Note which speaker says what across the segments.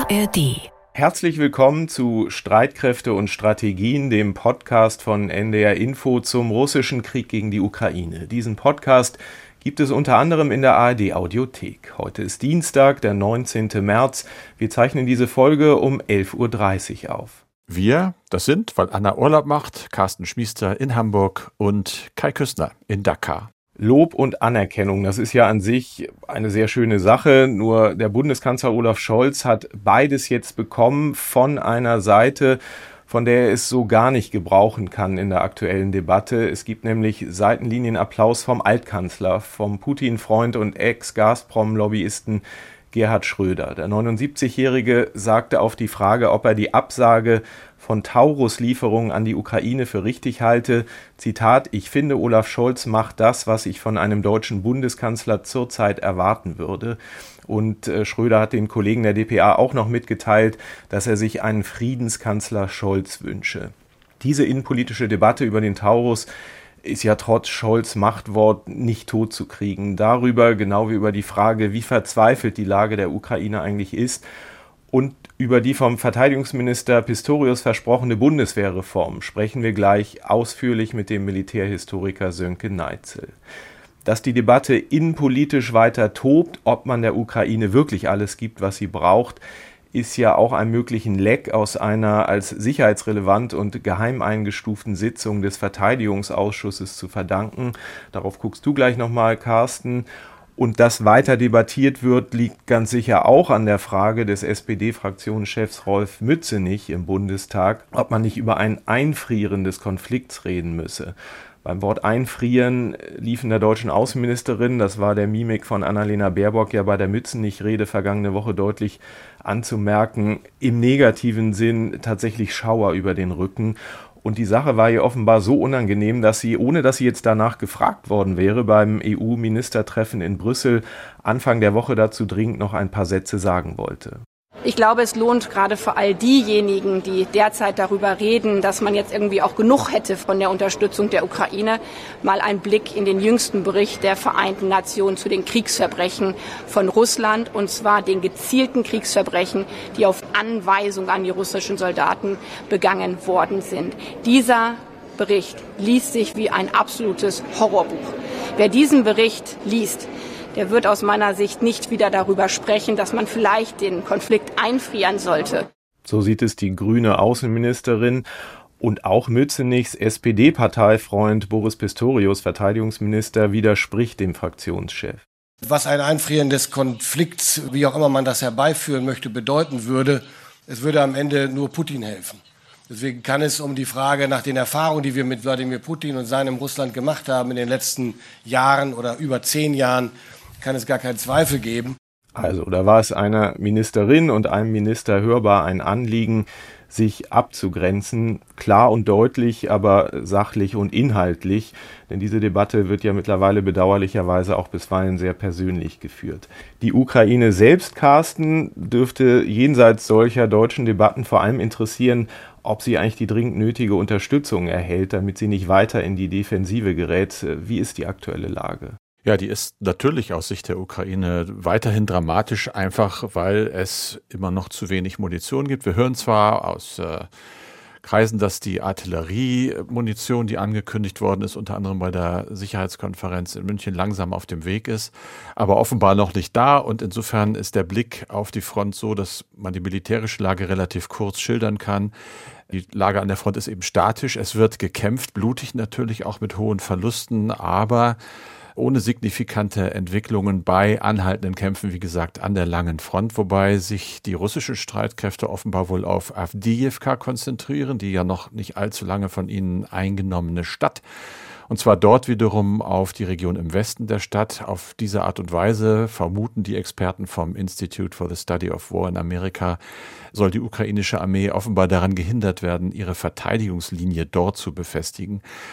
Speaker 1: ARD.
Speaker 2: Herzlich willkommen zu Streitkräfte und Strategien, dem Podcast von NDR Info zum russischen Krieg gegen die Ukraine. Diesen Podcast gibt es unter anderem in der ARD Audiothek. Heute ist Dienstag, der 19. März. Wir zeichnen diese Folge um 11.30 Uhr auf.
Speaker 3: Wir, das sind, weil Anna Urlaub macht, Carsten Schmiester in Hamburg und Kai Küstner in Dakar.
Speaker 2: Lob und Anerkennung, das ist ja an sich eine sehr schöne Sache, nur der Bundeskanzler Olaf Scholz hat beides jetzt bekommen von einer Seite, von der er es so gar nicht gebrauchen kann in der aktuellen Debatte. Es gibt nämlich Seitenlinienapplaus vom Altkanzler, vom Putin-Freund und Ex-Gazprom-Lobbyisten Gerhard Schröder. Der 79-Jährige sagte auf die Frage, ob er die Absage von Taurus-Lieferungen an die Ukraine für richtig halte, Zitat, ich finde, Olaf Scholz macht das, was ich von einem deutschen Bundeskanzler zurzeit erwarten würde. Und Schröder hat den Kollegen der dpa auch noch mitgeteilt, dass er sich einen Friedenskanzler Scholz wünsche. Diese innenpolitische Debatte über den Taurus ist ja trotz Scholz' Machtwort nicht totzukriegen. Darüber, genau wie über die Frage, wie verzweifelt die Lage der Ukraine eigentlich ist und über die vom Verteidigungsminister Pistorius versprochene Bundeswehrreform sprechen wir gleich ausführlich mit dem Militärhistoriker Sönke Neitzel. Dass die Debatte innenpolitisch weiter tobt, ob man der Ukraine wirklich alles gibt, was sie braucht, ist ja auch einem möglichen Leck aus einer als sicherheitsrelevant und geheim eingestuften Sitzung des Verteidigungsausschusses zu verdanken. Darauf guckst du gleich nochmal, Carsten. Und dass weiter debattiert wird, liegt ganz sicher auch an der Frage des SPD-Fraktionschefs Rolf Mützenich im Bundestag, ob man nicht über ein Einfrieren des Konflikts reden müsse. Beim Wort Einfrieren liefen der deutschen Außenministerin, das war der Mimik von Annalena Baerbock ja bei der Mützenich-Rede vergangene Woche deutlich anzumerken, im negativen Sinn tatsächlich Schauer über den Rücken. Und die Sache war ihr offenbar so unangenehm, dass sie, ohne dass sie jetzt danach gefragt worden wäre, beim EU-Ministertreffen in Brüssel Anfang der Woche dazu dringend noch ein paar Sätze sagen wollte.
Speaker 4: Ich glaube, es lohnt gerade für all diejenigen, die derzeit darüber reden, dass man jetzt irgendwie auch genug hätte von der Unterstützung der Ukraine, mal einen Blick in den jüngsten Bericht der Vereinten Nationen zu den Kriegsverbrechen von Russland, und zwar den gezielten Kriegsverbrechen, die auf Anweisung an die russischen Soldaten begangen worden sind. Dieser Bericht liest sich wie ein absolutes Horrorbuch. Wer diesen Bericht liest, der wird aus meiner Sicht nicht wieder darüber sprechen, dass man vielleicht den Konflikt einfrieren sollte.
Speaker 2: So sieht es die grüne Außenministerin und auch Mützenichs SPD-Parteifreund Boris Pistorius, Verteidigungsminister, widerspricht dem Fraktionschef.
Speaker 5: Was ein Einfrieren des Konflikts, wie auch immer man das herbeiführen möchte, bedeuten würde, es würde am Ende nur Putin helfen. Deswegen kann es um die Frage nach den Erfahrungen, die wir mit Wladimir Putin und seinem Russland gemacht haben in den letzten Jahren oder über 10 Jahren, kann es gar keinen Zweifel geben.
Speaker 2: Also, da war es einer Ministerin und einem Minister hörbar ein Anliegen, sich abzugrenzen, klar und deutlich, aber sachlich und inhaltlich, denn diese Debatte wird ja mittlerweile bedauerlicherweise auch bisweilen sehr persönlich geführt. Die Ukraine selbst, Carsten, dürfte jenseits solcher deutschen Debatten vor allem interessieren, ob sie eigentlich die dringend nötige Unterstützung erhält, damit sie nicht weiter in die Defensive gerät. Wie ist die aktuelle Lage?
Speaker 3: Ja, die ist natürlich aus Sicht der Ukraine weiterhin dramatisch, einfach weil es immer noch zu wenig Munition gibt. Wir hören zwar aus Kreisen, dass die Artilleriemunition, die angekündigt worden ist, unter anderem bei der Sicherheitskonferenz in München, langsam auf dem Weg ist, aber offenbar noch nicht da. Und insofern ist der Blick auf die Front so, dass man die militärische Lage relativ kurz schildern kann. Die Lage an der Front ist eben statisch. Es wird gekämpft, blutig natürlich, auch mit hohen Verlusten, aber ohne signifikante Entwicklungen bei anhaltenden Kämpfen, wie gesagt, an der langen Front, wobei sich die russischen Streitkräfte offenbar wohl auf Awdijiwka konzentrieren, die ja noch nicht allzu lange von ihnen eingenommene Stadt. Und zwar dort wiederum auf die Region im Westen der Stadt. Auf diese Art und Weise, vermuten die Experten vom Institute for the Study of War in Amerika, soll die ukrainische Armee offenbar daran gehindert werden, ihre Verteidigungslinie dort zu befestigen.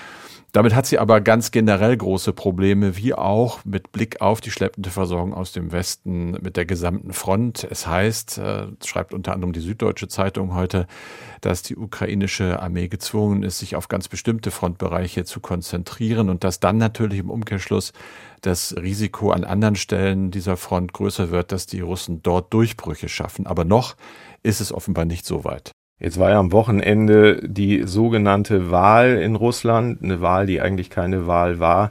Speaker 3: Damit hat sie aber ganz generell große Probleme, wie auch mit Blick auf die schleppende Versorgung aus dem Westen mit der gesamten Front. Es heißt, schreibt unter anderem die Süddeutsche Zeitung heute, dass die ukrainische Armee gezwungen ist, sich auf ganz bestimmte Frontbereiche zu konzentrieren und dass dann natürlich im Umkehrschluss das Risiko an anderen Stellen dieser Front größer wird, dass die Russen dort Durchbrüche schaffen. Aber noch ist es offenbar nicht so weit.
Speaker 2: Jetzt war ja am Wochenende die sogenannte Wahl in Russland, eine Wahl, die eigentlich keine Wahl war.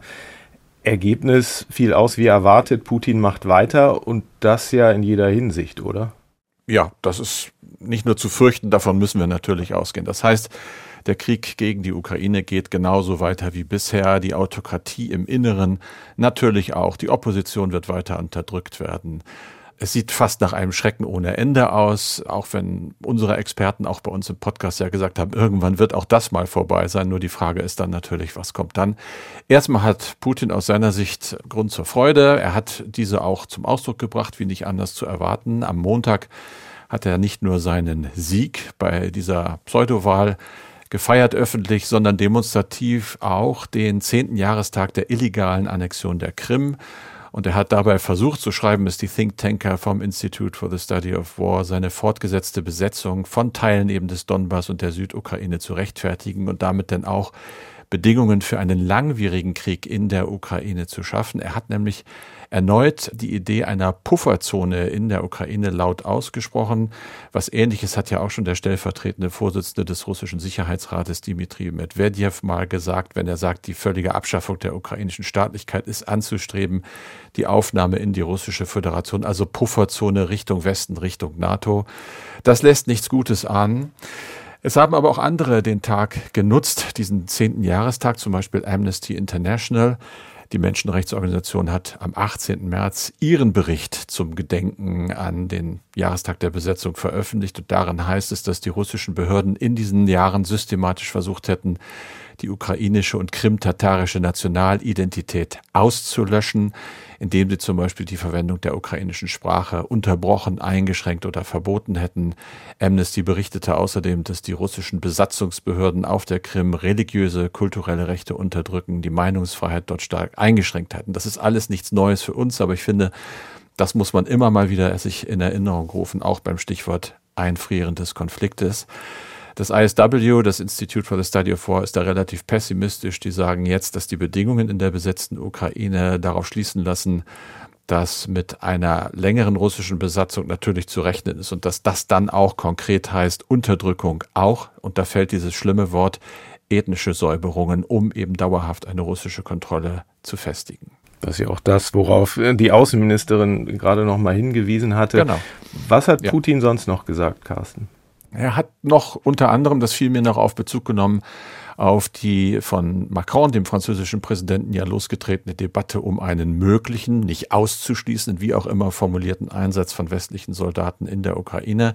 Speaker 2: Ergebnis fiel aus wie erwartet, Putin macht weiter und das ja in jeder Hinsicht, oder?
Speaker 3: Ja, das ist nicht nur zu fürchten, davon müssen wir natürlich ausgehen. Das heißt, der Krieg gegen die Ukraine geht genauso weiter wie bisher, die Autokratie im Inneren natürlich auch, die Opposition wird weiter unterdrückt werden. Es sieht fast nach einem Schrecken ohne Ende aus, auch wenn unsere Experten auch bei uns im Podcast ja gesagt haben, irgendwann wird auch das mal vorbei sein. Nur die Frage ist dann natürlich, was kommt dann? Erstmal hat Putin aus seiner Sicht Grund zur Freude. Er hat diese auch zum Ausdruck gebracht, wie nicht anders zu erwarten. Am Montag hat er nicht nur seinen Sieg bei dieser Pseudowahl gefeiert öffentlich, sondern demonstrativ auch den 10. Jahrestag der illegalen Annexion der Krim. Und er hat dabei versucht, so schreiben es die Thinktanker vom Institute for the Study of War, seine fortgesetzte Besetzung von Teilen eben des Donbass und der Südukraine zu rechtfertigen und damit dann auch Bedingungen für einen langwierigen Krieg in der Ukraine zu schaffen. Er hat nämlich erneut die Idee einer Pufferzone in der Ukraine laut ausgesprochen. Was Ähnliches hat ja auch schon der stellvertretende Vorsitzende des russischen Sicherheitsrates Dmitri Medvedev mal gesagt, wenn er sagt, die völlige Abschaffung der ukrainischen Staatlichkeit ist anzustreben, die Aufnahme in die russische Föderation, also Pufferzone Richtung Westen, Richtung NATO. Das lässt nichts Gutes ahnen. Es haben aber auch andere den Tag genutzt, diesen 10. Jahrestag, zum Beispiel Amnesty International. Die Menschenrechtsorganisation hat am 18. März ihren Bericht zum Gedenken an den Jahrestag der Besetzung veröffentlicht. Und darin heißt es, dass die russischen Behörden in diesen Jahren systematisch versucht hätten, die ukrainische und krimtatarische Nationalidentität auszulöschen, indem sie zum Beispiel die Verwendung der ukrainischen Sprache unterbrochen, eingeschränkt oder verboten hätten. Amnesty berichtete außerdem, dass die russischen Besatzungsbehörden auf der Krim religiöse, kulturelle Rechte unterdrücken, die Meinungsfreiheit dort stark eingeschränkt hätten. Das ist alles nichts Neues für uns, aber ich finde, das muss man immer mal wieder sich in Erinnerung rufen, auch beim Stichwort Einfrieren des Konfliktes. Das ISW, das Institute for the Study of War, ist da relativ pessimistisch. Die sagen jetzt, dass die Bedingungen in der besetzten Ukraine darauf schließen lassen, dass mit einer längeren russischen Besatzung natürlich zu rechnen ist und dass das dann auch konkret heißt Unterdrückung auch, und da fällt dieses schlimme Wort, ethnische Säuberungen, um eben dauerhaft eine russische Kontrolle zu festigen.
Speaker 2: Das ist ja auch das, worauf die Außenministerin gerade noch mal hingewiesen hatte.
Speaker 3: Genau.
Speaker 2: Was hat Putin sonst noch gesagt, Carsten?
Speaker 3: Er hat noch unter anderem, das fiel mir noch auf, Bezug genommen auf die von Macron, dem französischen Präsidenten, ja losgetretene Debatte um einen möglichen, nicht auszuschließenden, wie auch immer formulierten Einsatz von westlichen Soldaten in der Ukraine.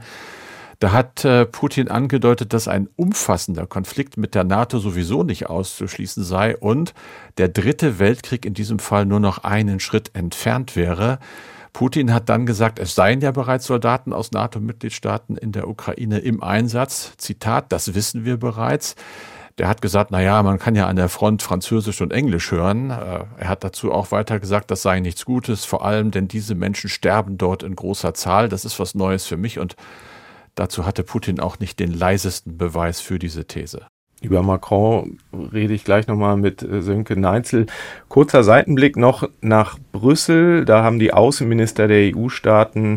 Speaker 3: Da hat Putin angedeutet, dass ein umfassender Konflikt mit der NATO sowieso nicht auszuschließen sei und der dritte Weltkrieg in diesem Fall nur noch einen Schritt entfernt wäre. Putin hat dann gesagt, es seien ja bereits Soldaten aus NATO-Mitgliedstaaten in der Ukraine im Einsatz. Zitat, das wissen wir bereits. Der hat gesagt, naja, man kann ja an der Front Französisch und Englisch hören. Er hat dazu auch weiter gesagt, das sei nichts Gutes, vor allem, denn diese Menschen sterben dort in großer Zahl. Das ist was Neues für mich und dazu hatte Putin auch nicht den leisesten Beweis für diese These.
Speaker 2: Über Macron rede ich gleich nochmal mit Sönke Neitzel. Kurzer Seitenblick noch nach Brüssel. Da haben die Außenminister der EU-Staaten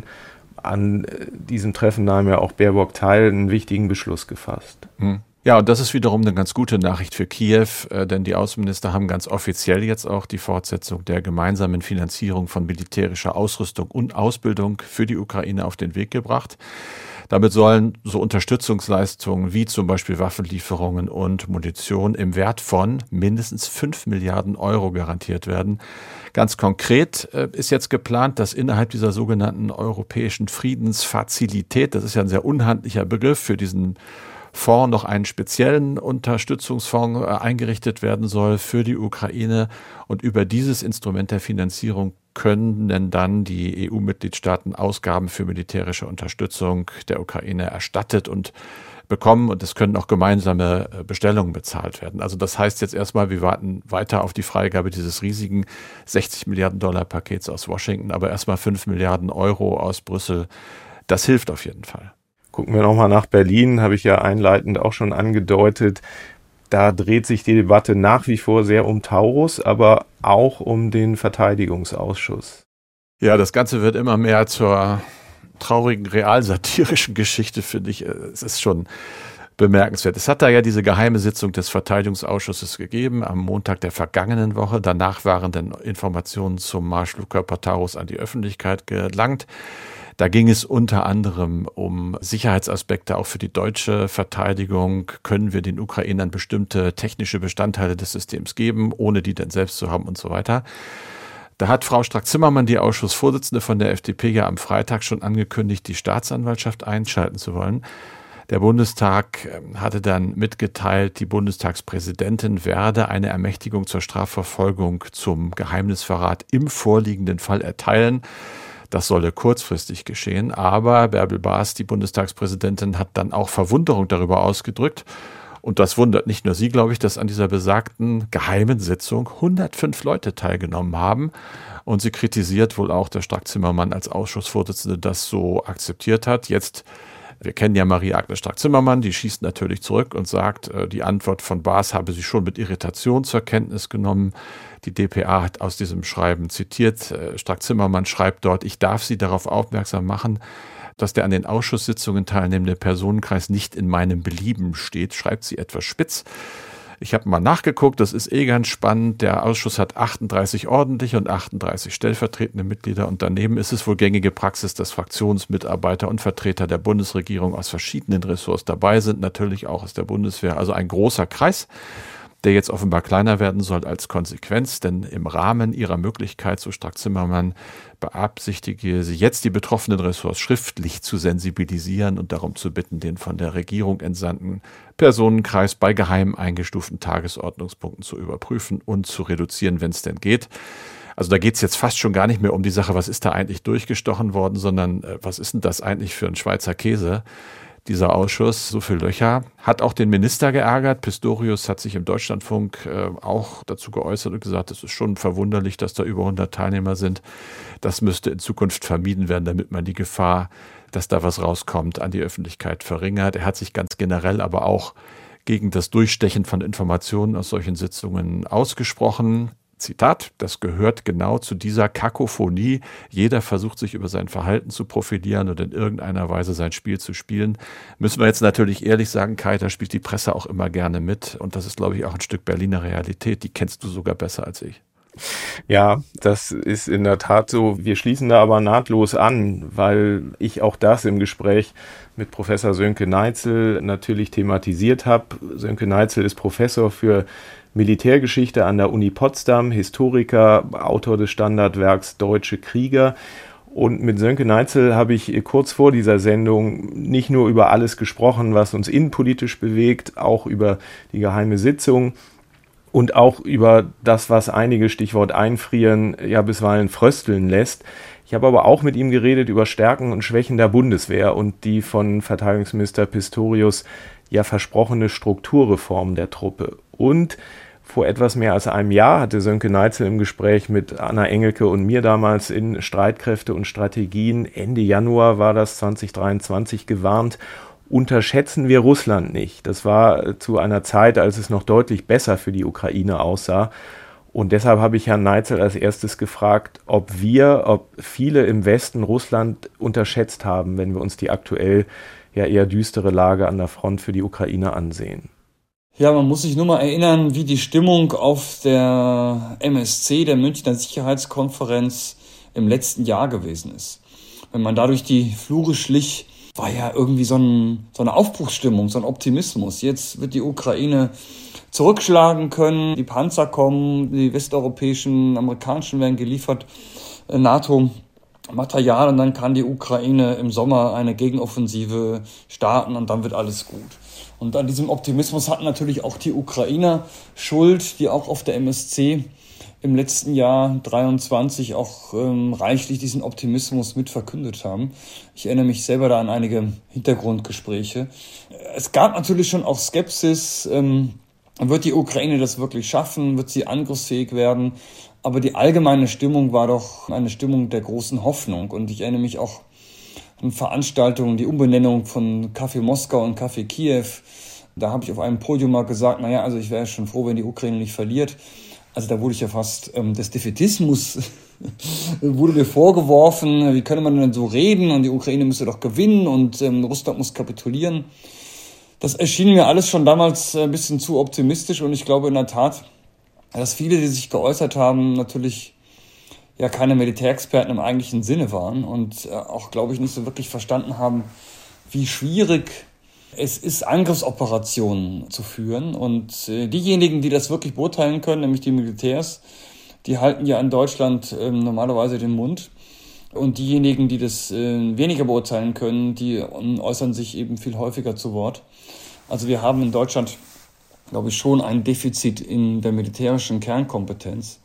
Speaker 2: an diesem Treffen, nahm ja auch Baerbock teil, einen wichtigen Beschluss gefasst.
Speaker 3: Ja, und das ist wiederum eine ganz gute Nachricht für Kiew, denn die Außenminister haben ganz offiziell jetzt auch die Fortsetzung der gemeinsamen Finanzierung von militärischer Ausrüstung und Ausbildung für die Ukraine auf den Weg gebracht. Damit sollen so Unterstützungsleistungen wie zum Beispiel Waffenlieferungen und Munition im Wert von mindestens 5 Milliarden Euro garantiert werden. Ganz konkret ist jetzt geplant, dass innerhalb dieser sogenannten europäischen Friedensfazilität, das ist ja ein sehr unhandlicher Begriff für diesen Fonds noch einen speziellen Unterstützungsfonds eingerichtet werden soll für die Ukraine. Und über dieses Instrument der Finanzierung können dann die EU-Mitgliedstaaten Ausgaben für militärische Unterstützung der Ukraine erstattet und bekommen. Und es können auch gemeinsame Bestellungen bezahlt werden. Also das heißt jetzt erstmal, wir warten weiter auf die Freigabe dieses riesigen 60 Milliarden Dollar Pakets aus Washington, aber erstmal 5 Milliarden Euro aus Brüssel. Das hilft auf jeden Fall.
Speaker 2: Gucken wir nochmal nach Berlin, habe ich ja einleitend auch schon angedeutet. Da dreht sich die Debatte nach wie vor sehr um Taurus, aber auch um den Verteidigungsausschuss.
Speaker 3: Ja, das Ganze wird immer mehr zur traurigen realsatirischen Geschichte, finde ich. Es ist schon bemerkenswert. Es hat da ja diese geheime Sitzung des Verteidigungsausschusses gegeben am Montag der vergangenen Woche. Danach waren dann Informationen zum Marschflugkörper Taurus an die Öffentlichkeit gelangt. Da ging es unter anderem um Sicherheitsaspekte auch für die deutsche Verteidigung. Können wir den Ukrainern bestimmte technische Bestandteile des Systems geben, ohne die denn selbst zu haben und so weiter. Da hat Frau Strack-Zimmermann, die Ausschussvorsitzende von der FDP, ja am Freitag schon angekündigt, die Staatsanwaltschaft einschalten zu wollen. Der Bundestag hatte dann mitgeteilt, die Bundestagspräsidentin werde eine Ermächtigung zur Strafverfolgung zum Geheimnisverrat im vorliegenden Fall erteilen. Das solle kurzfristig geschehen, aber Bärbel Baas, die Bundestagspräsidentin, hat dann auch Verwunderung darüber ausgedrückt. Und das wundert nicht nur sie, glaube ich, dass an dieser besagten geheimen Sitzung 105 Leute teilgenommen haben. Und sie kritisiert wohl auch, dass Strack-Zimmermann als Ausschussvorsitzende das so akzeptiert hat. Jetzt, wir kennen ja Marie-Agnes Strack-Zimmermann, die schießt natürlich zurück und sagt, die Antwort von Baas habe sie schon mit Irritation zur Kenntnis genommen. Die dpa hat aus diesem Schreiben zitiert. Strack-Zimmermann schreibt dort, ich darf Sie darauf aufmerksam machen, dass der an den Ausschusssitzungen teilnehmende Personenkreis nicht in meinem Belieben steht, schreibt sie etwas spitz. Ich habe mal nachgeguckt, das ist ganz spannend. Der Ausschuss hat 38 ordentliche und 38 stellvertretende Mitglieder und daneben ist es wohl gängige Praxis, dass Fraktionsmitarbeiter und Vertreter der Bundesregierung aus verschiedenen Ressorts dabei sind, natürlich auch aus der Bundeswehr. Also ein großer Kreis, der jetzt offenbar kleiner werden soll als Konsequenz, denn im Rahmen ihrer Möglichkeit, so Strack-Zimmermann, beabsichtige sie jetzt die betroffenen Ressorts schriftlich zu sensibilisieren und darum zu bitten, den von der Regierung entsandten Personenkreis bei geheim eingestuften Tagesordnungspunkten zu überprüfen und zu reduzieren, wenn es denn geht. Also da geht es jetzt fast schon gar nicht mehr um die Sache, was ist da eigentlich durchgestochen worden, sondern was ist denn das eigentlich für ein Schweizer Käse? Dieser Ausschuss, so viele Löcher, hat auch den Minister geärgert. Pistorius hat sich im Deutschlandfunk auch dazu geäußert und gesagt, es ist schon verwunderlich, dass da über 100 Teilnehmer sind. Das müsste in Zukunft vermieden werden, damit man die Gefahr, dass da was rauskommt, an die Öffentlichkeit verringert. Er hat sich ganz generell aber auch gegen das Durchstechen von Informationen aus solchen Sitzungen ausgesprochen. Zitat, das gehört genau zu dieser Kakophonie. Jeder versucht sich über sein Verhalten zu profilieren und in irgendeiner Weise sein Spiel zu spielen. Müssen wir jetzt natürlich ehrlich sagen, Kai, da spielt die Presse auch immer gerne mit. Und das ist, glaube ich, auch ein Stück Berliner Realität. Die kennst du sogar besser als ich.
Speaker 2: Ja, das ist in der Tat so. Wir schließen da aber nahtlos an, weil ich auch das im Gespräch mit Professor Sönke Neitzel natürlich thematisiert habe. Sönke Neitzel ist Professor für Militärgeschichte an der Uni Potsdam, Historiker, Autor des Standardwerks Deutsche Krieger. Und mit Sönke Neitzel habe ich kurz vor dieser Sendung nicht nur über alles gesprochen, was uns innenpolitisch bewegt, auch über die geheime Sitzung und auch über das, was einige, Stichwort einfrieren, ja bisweilen frösteln lässt. Ich habe aber auch mit ihm geredet über Stärken und Schwächen der Bundeswehr und die von Verteidigungsminister Pistorius ja versprochene Strukturreform der Truppe. Und vor etwas mehr als einem Jahr hatte Sönke Neitzel im Gespräch mit Anna Engelke und mir damals in Streitkräfte und Strategien, Ende Januar war das 2023, gewarnt, unterschätzen wir Russland nicht. Das war zu einer Zeit, als es noch deutlich besser für die Ukraine aussah. Und deshalb habe ich Herrn Neitzel als erstes gefragt, ob viele im Westen Russland unterschätzt haben, wenn wir uns die aktuell ja eher düstere Lage an der Front für die Ukraine ansehen.
Speaker 1: Ja, man muss sich nur mal erinnern, wie die Stimmung auf der MSC, der Münchner Sicherheitskonferenz, im letzten Jahr gewesen ist. Wenn man da durch die Flure schlich, war ja irgendwie so eine Aufbruchsstimmung, so ein Optimismus. Jetzt wird die Ukraine zurückschlagen können, die Panzer kommen, die westeuropäischen, amerikanischen werden geliefert, NATO-Material, und dann kann die Ukraine im Sommer eine Gegenoffensive starten und dann wird alles gut. Und an diesem Optimismus hatten natürlich auch die Ukrainer Schuld, die auch auf der MSC im letzten Jahr 23 auch reichlich diesen Optimismus mit verkündet haben. Ich erinnere mich selber da an einige Hintergrundgespräche. Es gab natürlich schon auch Skepsis. Wird die Ukraine das wirklich schaffen? Wird sie angriffsfähig werden? Aber die allgemeine Stimmung war doch eine Stimmung der großen Hoffnung. Und ich erinnere mich auch an Veranstaltungen, die Umbenennung von Café Moskau und Café Kiew. Da habe ich auf einem Podium mal gesagt, also ich wäre schon froh, wenn die Ukraine nicht verliert. Also da wurde ich ja fast des Defätismus wurde mir vorgeworfen, wie könnte man denn so reden und die Ukraine müsse doch gewinnen und Russland muss kapitulieren. Das erschien mir alles schon damals ein bisschen zu optimistisch und ich glaube in der Tat, dass viele, die sich geäußert haben, natürlich ja keine Militärexperten im eigentlichen Sinne waren und auch, glaube ich, nicht so wirklich verstanden haben, wie schwierig es ist, Angriffsoperationen zu führen. Und diejenigen, die das wirklich beurteilen können, nämlich die Militärs, die halten ja in Deutschland normalerweise den Mund. Und diejenigen, die das weniger beurteilen können, die äußern sich eben viel häufiger zu Wort. Also wir haben in Deutschland, glaube ich, schon ein Defizit in der militärischen Kernkompetenz.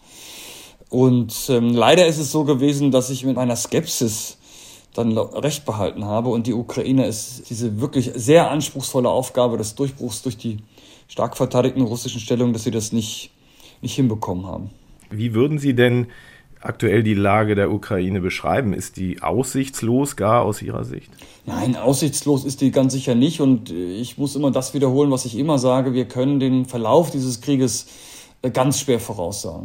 Speaker 1: Und leider ist es so gewesen, dass ich mit meiner Skepsis dann recht behalten habe und die Ukraine ist diese wirklich sehr anspruchsvolle Aufgabe des Durchbruchs durch die stark verteidigten russischen Stellungen, dass sie das nicht hinbekommen haben.
Speaker 2: Wie würden Sie denn aktuell die Lage der Ukraine beschreiben? Ist die aussichtslos gar aus Ihrer Sicht?
Speaker 1: Nein, aussichtslos ist die ganz sicher nicht und ich muss immer das wiederholen, was ich immer sage. Wir können den Verlauf dieses Krieges ganz schwer voraussagen.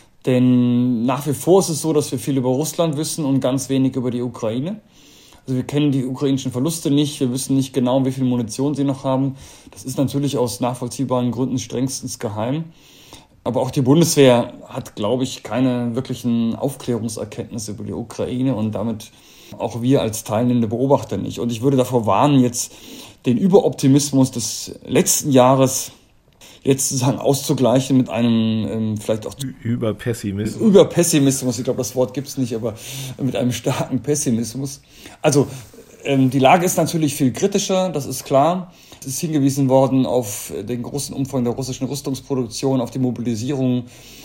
Speaker 1: Denn nach wie vor ist es so, dass wir viel über Russland wissen und ganz wenig über die Ukraine. Also wir kennen die ukrainischen Verluste nicht, wir wissen nicht genau, wie viel Munition sie noch haben. Das ist natürlich aus nachvollziehbaren Gründen strengstens geheim. Aber auch die Bundeswehr hat, glaube ich, keine wirklichen Aufklärungserkenntnisse über die Ukraine und damit auch wir als teilnehmende Beobachter nicht. Und ich würde davor warnen, jetzt den Überoptimismus des letzten Jahres jetzt sozusagen auszugleichen mit einem vielleicht auch Überpessimismus, ich glaube, das Wort gibt es nicht, aber mit einem starken Pessimismus. Also die Lage ist natürlich viel kritischer, das ist klar. Es ist hingewiesen worden auf den großen Umfang der russischen Rüstungsproduktion, auf die Mobilisierung.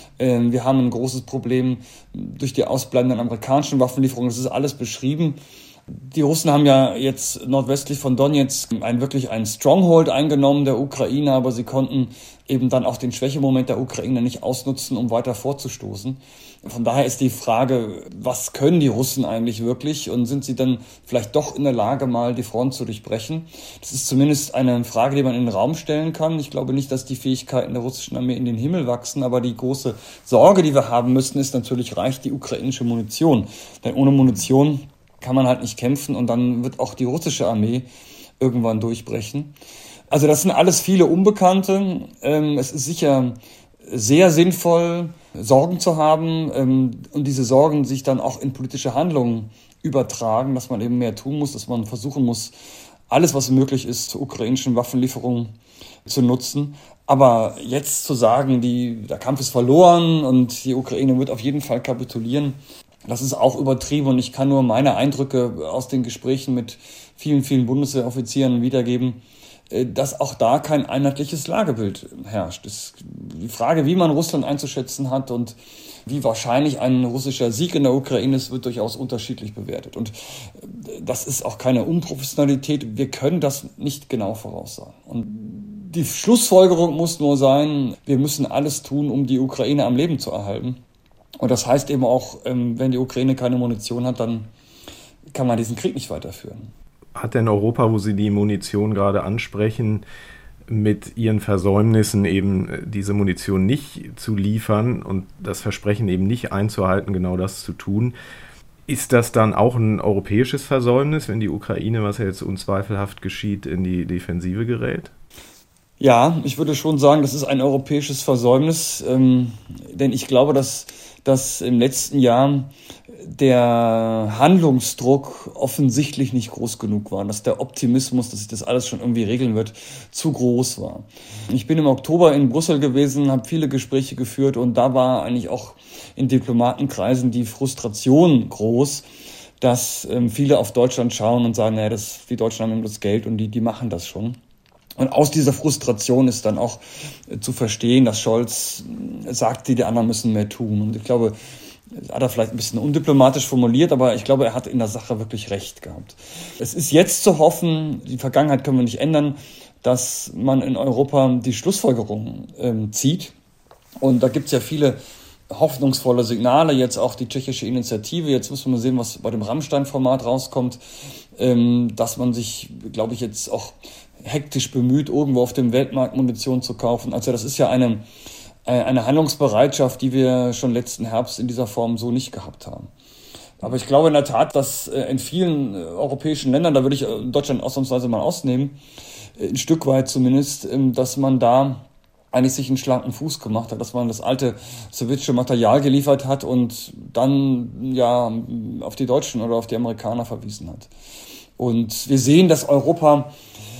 Speaker 1: Wir haben ein großes Problem durch die ausbleibenden amerikanischen Waffenlieferungen, das ist alles beschrieben. Die Russen haben ja jetzt nordwestlich von Donetsk wirklich einen Stronghold eingenommen der Ukraine, aber sie konnten eben dann auch den Schwächemoment der Ukraine nicht ausnutzen, um weiter vorzustoßen. Von daher ist die Frage, was können die Russen eigentlich wirklich und sind sie dann vielleicht doch in der Lage, mal die Front zu durchbrechen? Das ist zumindest eine Frage, die man in den Raum stellen kann. Ich glaube nicht, dass die Fähigkeiten der russischen Armee in den Himmel wachsen, aber die große Sorge, die wir haben müssen, ist natürlich, reicht die ukrainische Munition? Denn ohne Munition kann man halt nicht kämpfen und dann wird auch die russische Armee irgendwann durchbrechen. Also das sind alles viele Unbekannte. Es ist sicher sehr sinnvoll, Sorgen zu haben und diese Sorgen sich dann auch in politische Handlungen übertragen, dass man eben mehr tun muss, dass man versuchen muss, alles, was möglich ist, zur ukrainischen Waffenlieferung zu nutzen. Aber jetzt zu sagen, der Kampf ist verloren und die Ukraine wird auf jeden Fall kapitulieren, das ist auch übertrieben und ich kann nur meine Eindrücke aus den Gesprächen mit vielen, vielen Bundeswehroffizieren wiedergeben, dass auch da kein einheitliches Lagebild herrscht. Die Frage, wie man Russland einzuschätzen hat und wie wahrscheinlich ein russischer Sieg in der Ukraine ist, wird durchaus unterschiedlich bewertet. Und das ist auch keine Unprofessionalität. Wir können das nicht genau voraussagen. Und die Schlussfolgerung muss nur sein, wir müssen alles tun, um die Ukraine am Leben zu erhalten. Und das heißt eben auch, wenn die Ukraine keine Munition hat, dann kann man diesen Krieg nicht weiterführen.
Speaker 2: Hat denn Europa, wo Sie die Munition gerade ansprechen, mit ihren Versäumnissen eben diese Munition nicht zu liefern und das Versprechen eben nicht einzuhalten, genau das zu tun, ist das dann auch ein europäisches Versäumnis, wenn die Ukraine, was ja jetzt unzweifelhaft geschieht, in die Defensive gerät?
Speaker 1: Ja, ich würde schon sagen, das ist ein europäisches Versäumnis, denn ich glaube, dass im letzten Jahr der Handlungsdruck offensichtlich nicht groß genug war, dass der Optimismus, dass sich das alles schon irgendwie regeln wird, zu groß war. Ich bin im Oktober in Brüssel gewesen, habe viele Gespräche geführt und da war eigentlich auch in Diplomatenkreisen die Frustration groß, dass viele auf Deutschland schauen und sagen, die Deutschen haben das Geld und die machen das schon. Und aus dieser Frustration ist dann auch zu verstehen, dass Scholz sagt, die anderen müssen mehr tun. Und ich glaube, das hat er vielleicht ein bisschen undiplomatisch formuliert, aber ich glaube, er hat in der Sache wirklich recht gehabt. Es ist jetzt zu hoffen, die Vergangenheit können wir nicht ändern, dass man in Europa die Schlussfolgerungen zieht. Und da gibt es ja viele hoffnungsvolle Signale, jetzt auch die tschechische Initiative. Jetzt müssen wir mal sehen, was bei dem Rammstein-Format rauskommt, dass man sich, glaube ich, jetzt auch hektisch bemüht, irgendwo auf dem Weltmarkt Munition zu kaufen. Also das ist ja eine Handlungsbereitschaft, die wir schon letzten Herbst in dieser Form so nicht gehabt haben. Aber ich glaube in der Tat, dass in vielen europäischen Ländern, da würde ich Deutschland ausnahmsweise mal ausnehmen, ein Stück weit zumindest, dass man da eigentlich sich einen schlanken Fuß gemacht hat, dass man das alte sowjetische Material geliefert hat und dann ja auf die Deutschen oder auf die Amerikaner verwiesen hat. Und wir sehen, dass Europa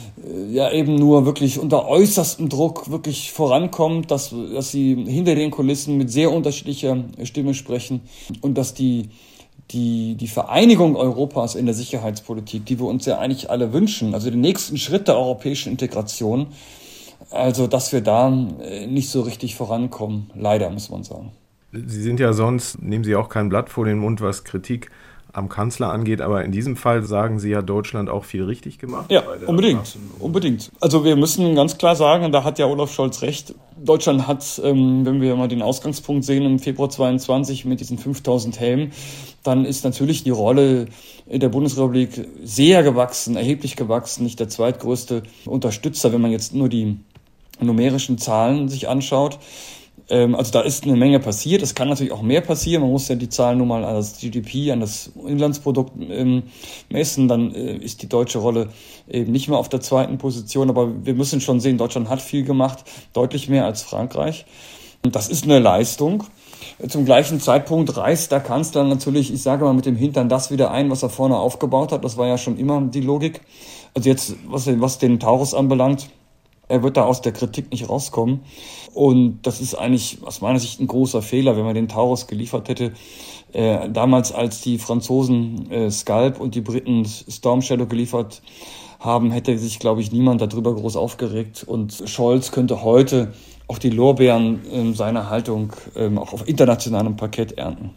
Speaker 1: ja eben nur wirklich unter äußerstem Druck wirklich vorankommt, dass sie hinter den Kulissen mit sehr unterschiedlicher Stimme sprechen und dass die Vereinigung Europas in der Sicherheitspolitik, die wir uns ja eigentlich alle wünschen, also den nächsten Schritt der europäischen Integration, also dass wir da nicht so richtig vorankommen, leider muss man sagen.
Speaker 2: Sie sind ja sonst, nehmen Sie auch kein Blatt vor den Mund, was Kritik am Kanzler angeht, aber in diesem Fall sagen Sie ja, Deutschland auch viel richtig gemacht.
Speaker 1: Ja, unbedingt. Also wir müssen ganz klar sagen, da hat ja Olaf Scholz recht, Deutschland hat, wenn wir mal den Ausgangspunkt sehen, im Februar 22 mit diesen 5000 Helmen, dann ist natürlich die Rolle der Bundesrepublik sehr gewachsen, erheblich gewachsen, nicht der zweitgrößte Unterstützer, wenn man jetzt nur die numerischen Zahlen sich anschaut. Also da ist eine Menge passiert. Es kann natürlich auch mehr passieren. Man muss ja die Zahlen nur mal an das GDP, an das Inlandsprodukt messen. Dann ist die deutsche Rolle eben nicht mehr auf der zweiten Position. Aber wir müssen schon sehen, Deutschland hat viel gemacht, deutlich mehr als Frankreich. Und das ist eine Leistung. Zum gleichen Zeitpunkt reißt der Kanzler natürlich, ich sage mal, mit dem Hintern das wieder ein, was er vorne aufgebaut hat. Das war ja schon immer die Logik. Also jetzt, was den Taurus anbelangt, er wird da aus der Kritik nicht rauskommen. Und das ist eigentlich aus meiner Sicht ein großer Fehler, wenn man den Taurus geliefert hätte. Damals, als die Franzosen Scalp und die Briten Storm Shadow geliefert haben, hätte sich, glaube ich, niemand darüber groß aufgeregt. Und Scholz könnte heute auch die Lorbeeren seiner Haltung auch auf internationalem Parkett ernten.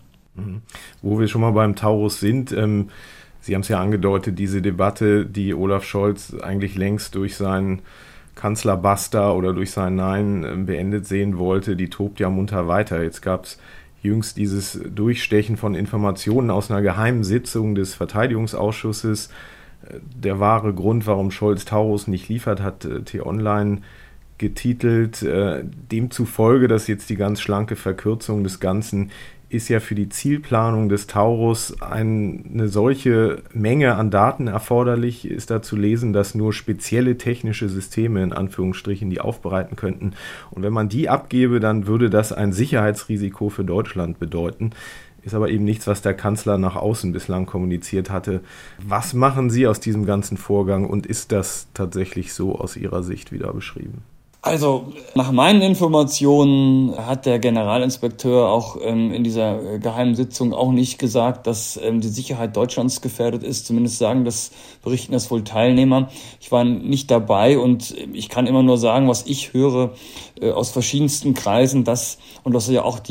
Speaker 2: Wo wir schon mal beim Taurus sind, Sie haben es ja angedeutet, diese Debatte, die Olaf Scholz eigentlich längst durch seinen Kanzlerbuster oder durch sein Nein beendet sehen wollte, die tobt ja munter weiter. Jetzt gab es jüngst dieses Durchstechen von Informationen aus einer geheimen Sitzung des Verteidigungsausschusses. Der wahre Grund, warum Scholz Taurus nicht liefert, hat T-Online getitelt. Demzufolge, dass jetzt die ganz schlanke Verkürzung des Ganzen ist ja für die Zielplanung des Taurus eine solche Menge an Daten erforderlich, ist da zu lesen, dass nur spezielle technische Systeme in Anführungsstrichen die aufbereiten könnten. Und wenn man die abgebe, dann würde das ein Sicherheitsrisiko für Deutschland bedeuten. Ist aber eben nichts, was der Kanzler nach außen bislang kommuniziert hatte. Was machen Sie aus diesem ganzen Vorgang und ist das tatsächlich so aus Ihrer Sicht wieder beschrieben?
Speaker 1: Also nach meinen Informationen hat der Generalinspekteur auch in dieser geheimen Sitzung auch nicht gesagt, dass die Sicherheit Deutschlands gefährdet ist. Zumindest berichten das wohl Teilnehmer. Ich war nicht dabei und ich kann immer nur sagen, was ich höre aus verschiedensten Kreisen, das ist ja auch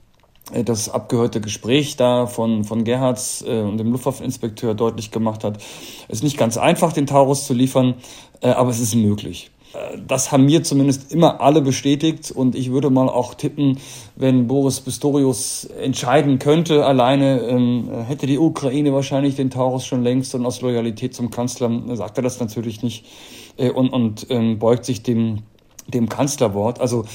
Speaker 1: das abgehörte Gespräch da von Gerhards und dem Luftwaffeninspekteur deutlich gemacht hat. Es ist nicht ganz einfach, den Taurus zu liefern, aber es ist möglich. Das haben mir zumindest immer alle bestätigt und ich würde mal auch tippen, wenn Boris Pistorius entscheiden könnte, alleine hätte die Ukraine wahrscheinlich den Taurus schon längst und aus Loyalität zum Kanzler sagt er das natürlich nicht und beugt sich dem Kanzlerwort. Also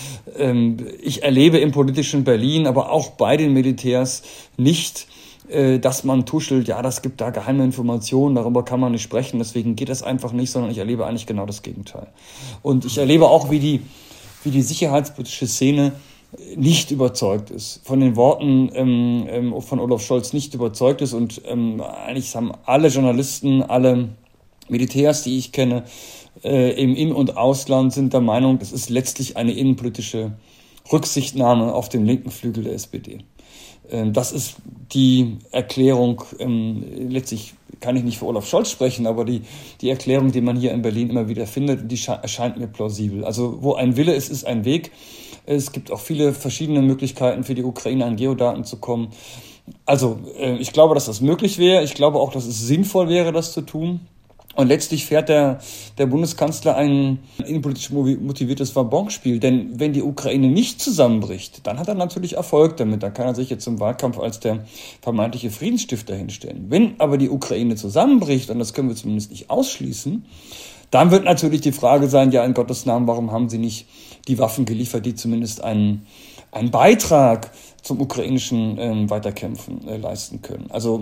Speaker 1: ich erlebe im politischen Berlin, aber auch bei den Militärs nicht, dass man tuschelt, ja, das gibt da geheime Informationen, darüber kann man nicht sprechen, deswegen geht das einfach nicht, sondern ich erlebe eigentlich genau das Gegenteil. Und ich erlebe auch, wie die sicherheitspolitische Szene nicht überzeugt ist, von den Worten von Olaf Scholz nicht überzeugt ist und eigentlich haben alle Journalisten, alle Militärs, die ich kenne, im In- und Ausland sind der Meinung, das ist letztlich eine innenpolitische Rücksichtnahme auf den linken Flügel der SPD. Das ist die Erklärung letztlich kann ich nicht für Olaf Scholz sprechen, aber die Erklärung, die man hier in Berlin immer wieder findet, die erscheint mir plausibel. Also wo ein Wille ist, ist ein Weg. Es gibt auch viele verschiedene Möglichkeiten für die Ukraine, an Geodaten zu kommen. Also ich glaube, dass das möglich wäre. Ich glaube auch, dass es sinnvoll wäre, das zu tun. Und letztlich fährt der Bundeskanzler ein innenpolitisch motiviertes Wabonspiel. Denn wenn die Ukraine nicht zusammenbricht, dann hat er natürlich Erfolg damit. Dann kann er sich jetzt im Wahlkampf als der vermeintliche Friedensstifter hinstellen. Wenn aber die Ukraine zusammenbricht, und das können wir zumindest nicht ausschließen, dann wird natürlich die Frage sein, ja in Gottes Namen, warum haben sie nicht die Waffen geliefert, die zumindest einen Beitrag zum ukrainischen Weiterkämpfen leisten können. Also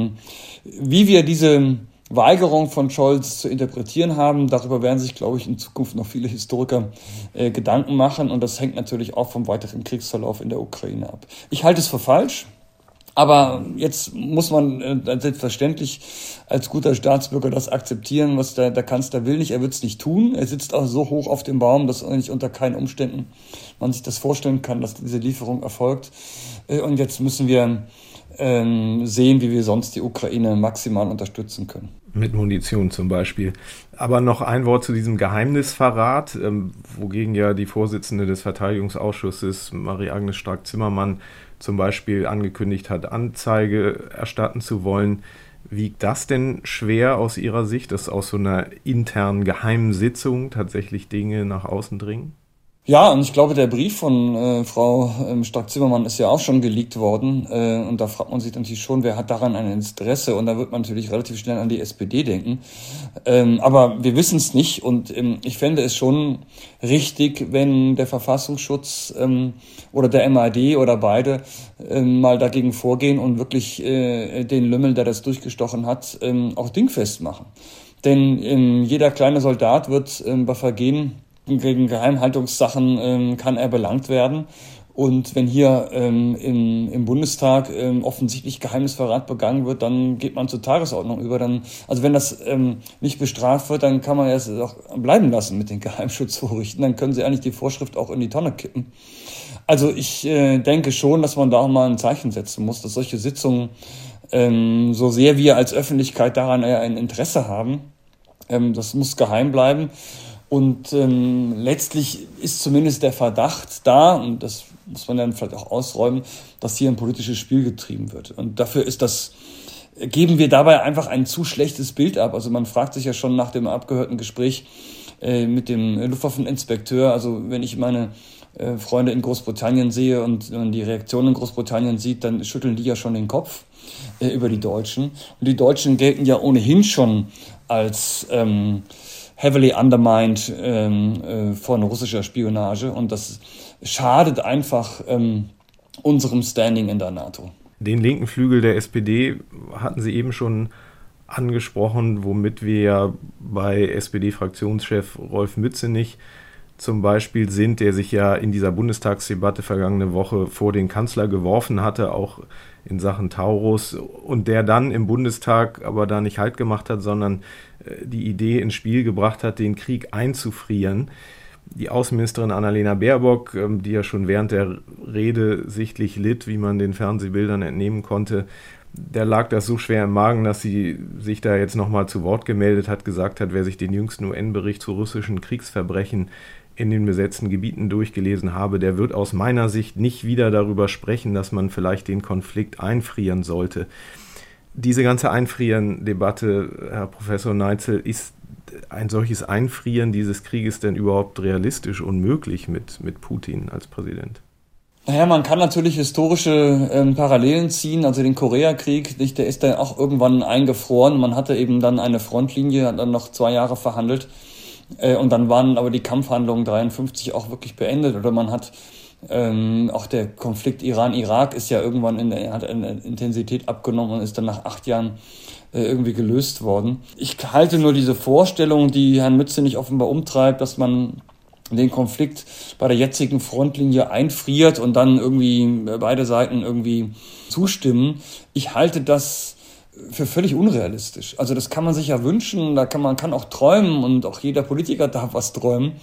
Speaker 1: wie wir diese Weigerung von Scholz zu interpretieren haben, darüber werden sich, glaube ich, in Zukunft noch viele Historiker Gedanken machen. Und das hängt natürlich auch vom weiteren Kriegsverlauf in der Ukraine ab. Ich halte es für falsch. Aber jetzt muss man selbstverständlich als guter Staatsbürger das akzeptieren, was der Kanzler will. Er wird es nicht tun. Er sitzt auch so hoch auf dem Baum, dass eigentlich unter keinen Umständen man sich das vorstellen kann, dass diese Lieferung erfolgt. Und jetzt müssen wir sehen, wie wir sonst die Ukraine maximal unterstützen können.
Speaker 2: Mit Munition zum Beispiel. Aber noch ein Wort zu diesem Geheimnisverrat, wogegen ja die Vorsitzende des Verteidigungsausschusses, Marie-Agnes Strack-Zimmermann, zum Beispiel angekündigt hat, Anzeige erstatten zu wollen. Wiegt das denn schwer aus Ihrer Sicht, dass aus so einer internen geheimen Sitzung tatsächlich Dinge nach außen dringen?
Speaker 1: Ja, und ich glaube, der Brief von Frau Strack-Zimmermann ist ja auch schon geleakt worden. Und da fragt man sich natürlich schon, wer hat daran ein Interesse? Und da wird man natürlich relativ schnell an die SPD denken. Aber wir wissen es nicht. Und ich fände es schon richtig, wenn der Verfassungsschutz oder der MAD oder beide mal dagegen vorgehen und wirklich den Lümmel, der das durchgestochen hat, auch dingfest machen. Denn jeder kleine Soldat wird bei Vergehen gegen Geheimhaltungssachen kann er belangt werden. Und wenn hier im Bundestag offensichtlich Geheimnisverrat begangen wird, dann geht man zur Tagesordnung über. Also wenn das nicht bestraft wird, dann kann man es auch bleiben lassen mit den Geheimschutzvorrichten. Dann können sie eigentlich die Vorschrift auch in die Tonne kippen. Also ich denke schon, dass man da auch mal ein Zeichen setzen muss, dass solche Sitzungen, so sehr wir als Öffentlichkeit daran ein Interesse haben, das muss geheim bleiben. Und letztlich ist zumindest der Verdacht da, und das muss man dann vielleicht auch ausräumen, dass hier ein politisches Spiel getrieben wird. Und dafür geben wir dabei einfach ein zu schlechtes Bild ab. Also man fragt sich ja schon nach dem abgehörten Gespräch mit dem Luftwaffeninspekteur, also wenn ich meine Freunde in Großbritannien sehe und die Reaktion in Großbritannien sieht, dann schütteln die ja schon den Kopf über die Deutschen. Und die Deutschen gelten ja ohnehin schon als heavily undermined von russischer Spionage, und das schadet einfach unserem Standing in der NATO.
Speaker 2: Den linken Flügel der SPD hatten Sie eben schon angesprochen, womit wir ja bei SPD-Fraktionschef Rolf Mützenich zum Beispiel sind, der sich ja in dieser Bundestagsdebatte vergangene Woche vor den Kanzler geworfen hatte, auch in Sachen Taurus, und der dann im Bundestag aber da nicht Halt gemacht hat, sondern die Idee ins Spiel gebracht hat, den Krieg einzufrieren. Die Außenministerin Annalena Baerbock, die ja schon während der Rede sichtlich litt, wie man den Fernsehbildern entnehmen konnte, der lag das so schwer im Magen, dass sie sich da jetzt nochmal zu Wort gemeldet hat, gesagt hat, wer sich den jüngsten UN-Bericht zu russischen Kriegsverbrechen in den besetzten Gebieten durchgelesen habe, der wird aus meiner Sicht nicht wieder darüber sprechen, dass man vielleicht den Konflikt einfrieren sollte. Diese ganze Einfrieren-Debatte, Herr Professor Neitzel, ist ein solches Einfrieren dieses Krieges denn überhaupt realistisch unmöglich mit Putin als Präsident?
Speaker 1: Naja, man kann natürlich historische Parallelen ziehen. Also den Koreakrieg, der ist dann auch irgendwann eingefroren. Man hatte eben dann eine Frontlinie, hat dann noch 2 Jahre verhandelt. Und dann waren aber die Kampfhandlungen 1953 auch wirklich beendet. Oder man hat auch der Konflikt Iran-Irak ist ja irgendwann hat eine Intensität abgenommen und ist dann nach 8 Jahren irgendwie gelöst worden. Ich halte nur diese Vorstellung, die Herrn Mützenich offenbar umtreibt, dass man den Konflikt bei der jetzigen Frontlinie einfriert und dann irgendwie beide Seiten irgendwie zustimmen. Ich halte das für völlig unrealistisch. Also das kann man sich ja wünschen, man kann auch träumen, und auch jeder Politiker darf was träumen.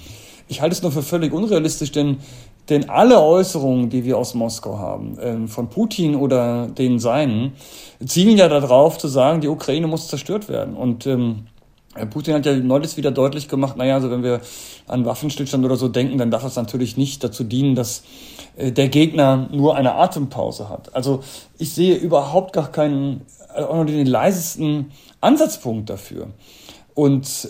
Speaker 1: Ich halte es nur für völlig unrealistisch, denn alle Äußerungen, die wir aus Moskau haben, von Putin oder den Seinen, zielen ja darauf zu sagen, die Ukraine muss zerstört werden. Und Putin hat ja neulich wieder deutlich gemacht, also wenn wir an Waffenstillstand oder so denken, dann darf das natürlich nicht dazu dienen, dass der Gegner nur eine Atempause hat. Also ich sehe überhaupt gar keinen, auch nur den leisesten Ansatzpunkt dafür. Und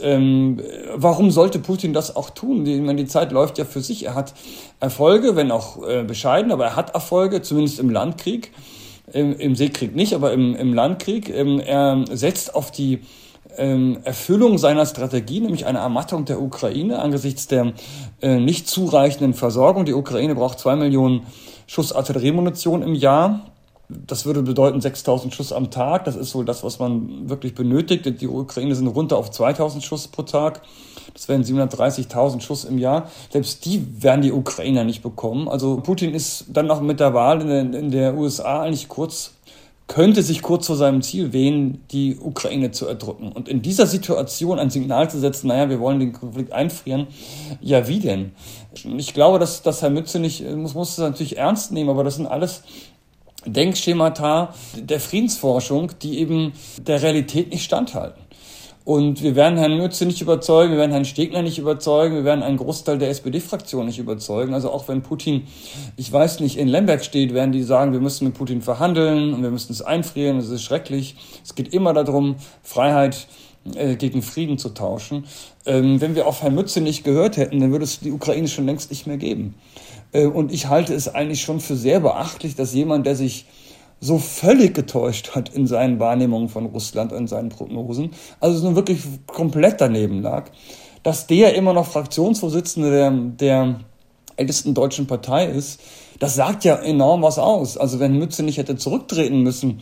Speaker 1: warum sollte Putin das auch tun? Die Zeit läuft ja für sich. Er hat Erfolge, wenn auch bescheiden, aber er hat Erfolge, zumindest im Landkrieg. Im Seekrieg nicht, aber im Landkrieg. Er setzt auf die Erfüllung seiner Strategie, nämlich eine Ermattung der Ukraine angesichts der nicht zureichenden Versorgung. Die Ukraine braucht 2 Millionen Schuss Artilleriemunition im Jahr. Das würde bedeuten 6.000 Schuss am Tag. Das ist wohl das, was man wirklich benötigt. Die Ukraine sind runter auf 2.000 Schuss pro Tag. Das wären 730.000 Schuss im Jahr. Selbst die werden die Ukrainer nicht bekommen. Also Putin ist dann noch mit der Wahl in der USA eigentlich könnte sich kurz vor seinem Ziel wähnen, die Ukraine zu erdrücken. Und in dieser Situation ein Signal zu setzen, wir wollen den Konflikt einfrieren, ja wie denn? Ich glaube, dass Herr Mützenich muss das natürlich ernst nehmen, aber das sind alles Denkschemata der Friedensforschung, die eben der Realität nicht standhalten. Und wir werden Herrn Mütze nicht überzeugen, wir werden Herrn Stegner nicht überzeugen, wir werden einen Großteil der SPD-Fraktion nicht überzeugen. Also auch wenn Putin, ich weiß nicht, in Lemberg steht, werden die sagen, wir müssen mit Putin verhandeln und wir müssen es einfrieren, das ist schrecklich. Es geht immer darum, Freiheit gegen Frieden zu tauschen. Wenn wir auf Herrn Mütze nicht gehört hätten, dann würde es die Ukraine schon längst nicht mehr geben. Und ich halte es eigentlich schon für sehr beachtlich, dass jemand, der sich so völlig getäuscht hat in seinen Wahrnehmungen von Russland und in seinen Prognosen, also nun wirklich komplett daneben lag, dass der immer noch Fraktionsvorsitzender der ältesten deutschen Partei ist, das sagt ja enorm was aus. Also wenn Mütze nicht hätte zurücktreten müssen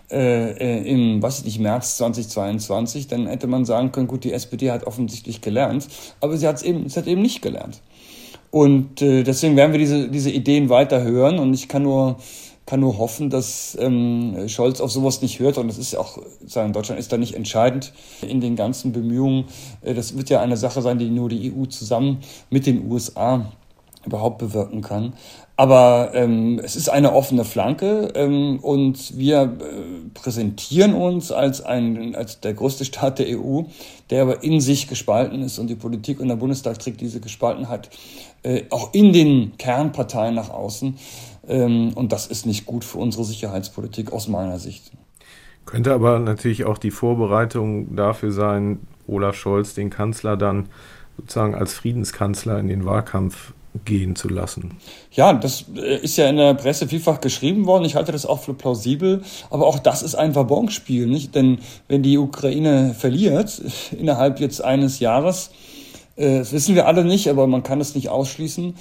Speaker 1: im, März 2022, dann hätte man sagen können, gut, die SPD hat offensichtlich gelernt, aber sie hat eben nicht gelernt. Und deswegen werden wir diese Ideen weiter hören und ich kann nur hoffen, dass Scholz auf sowas nicht hört. Und das ist ja auch, Deutschland ist da nicht entscheidend in den ganzen Bemühungen. Das wird ja eine Sache sein, die nur die EU zusammen mit den USA überhaupt bewirken kann. Aber es ist eine offene Flanke und wir präsentieren uns als der größte Staat der EU, der aber in sich gespalten ist und die Politik und der Bundestag trägt diese Gespaltenheit auch in den Kernparteien nach außen. Und das ist nicht gut für unsere Sicherheitspolitik aus meiner Sicht.
Speaker 2: Könnte aber natürlich auch die Vorbereitung dafür sein, Olaf Scholz, den Kanzler, dann sozusagen als Friedenskanzler in den Wahlkampf gehen zu lassen.
Speaker 1: Ja, das ist ja in der Presse vielfach geschrieben worden. Ich halte das auch für plausibel. Aber auch das ist ein Wabonspiel, nicht? Denn wenn die Ukraine verliert innerhalb jetzt eines Jahres, das wissen wir alle nicht, aber man kann es nicht ausschließen,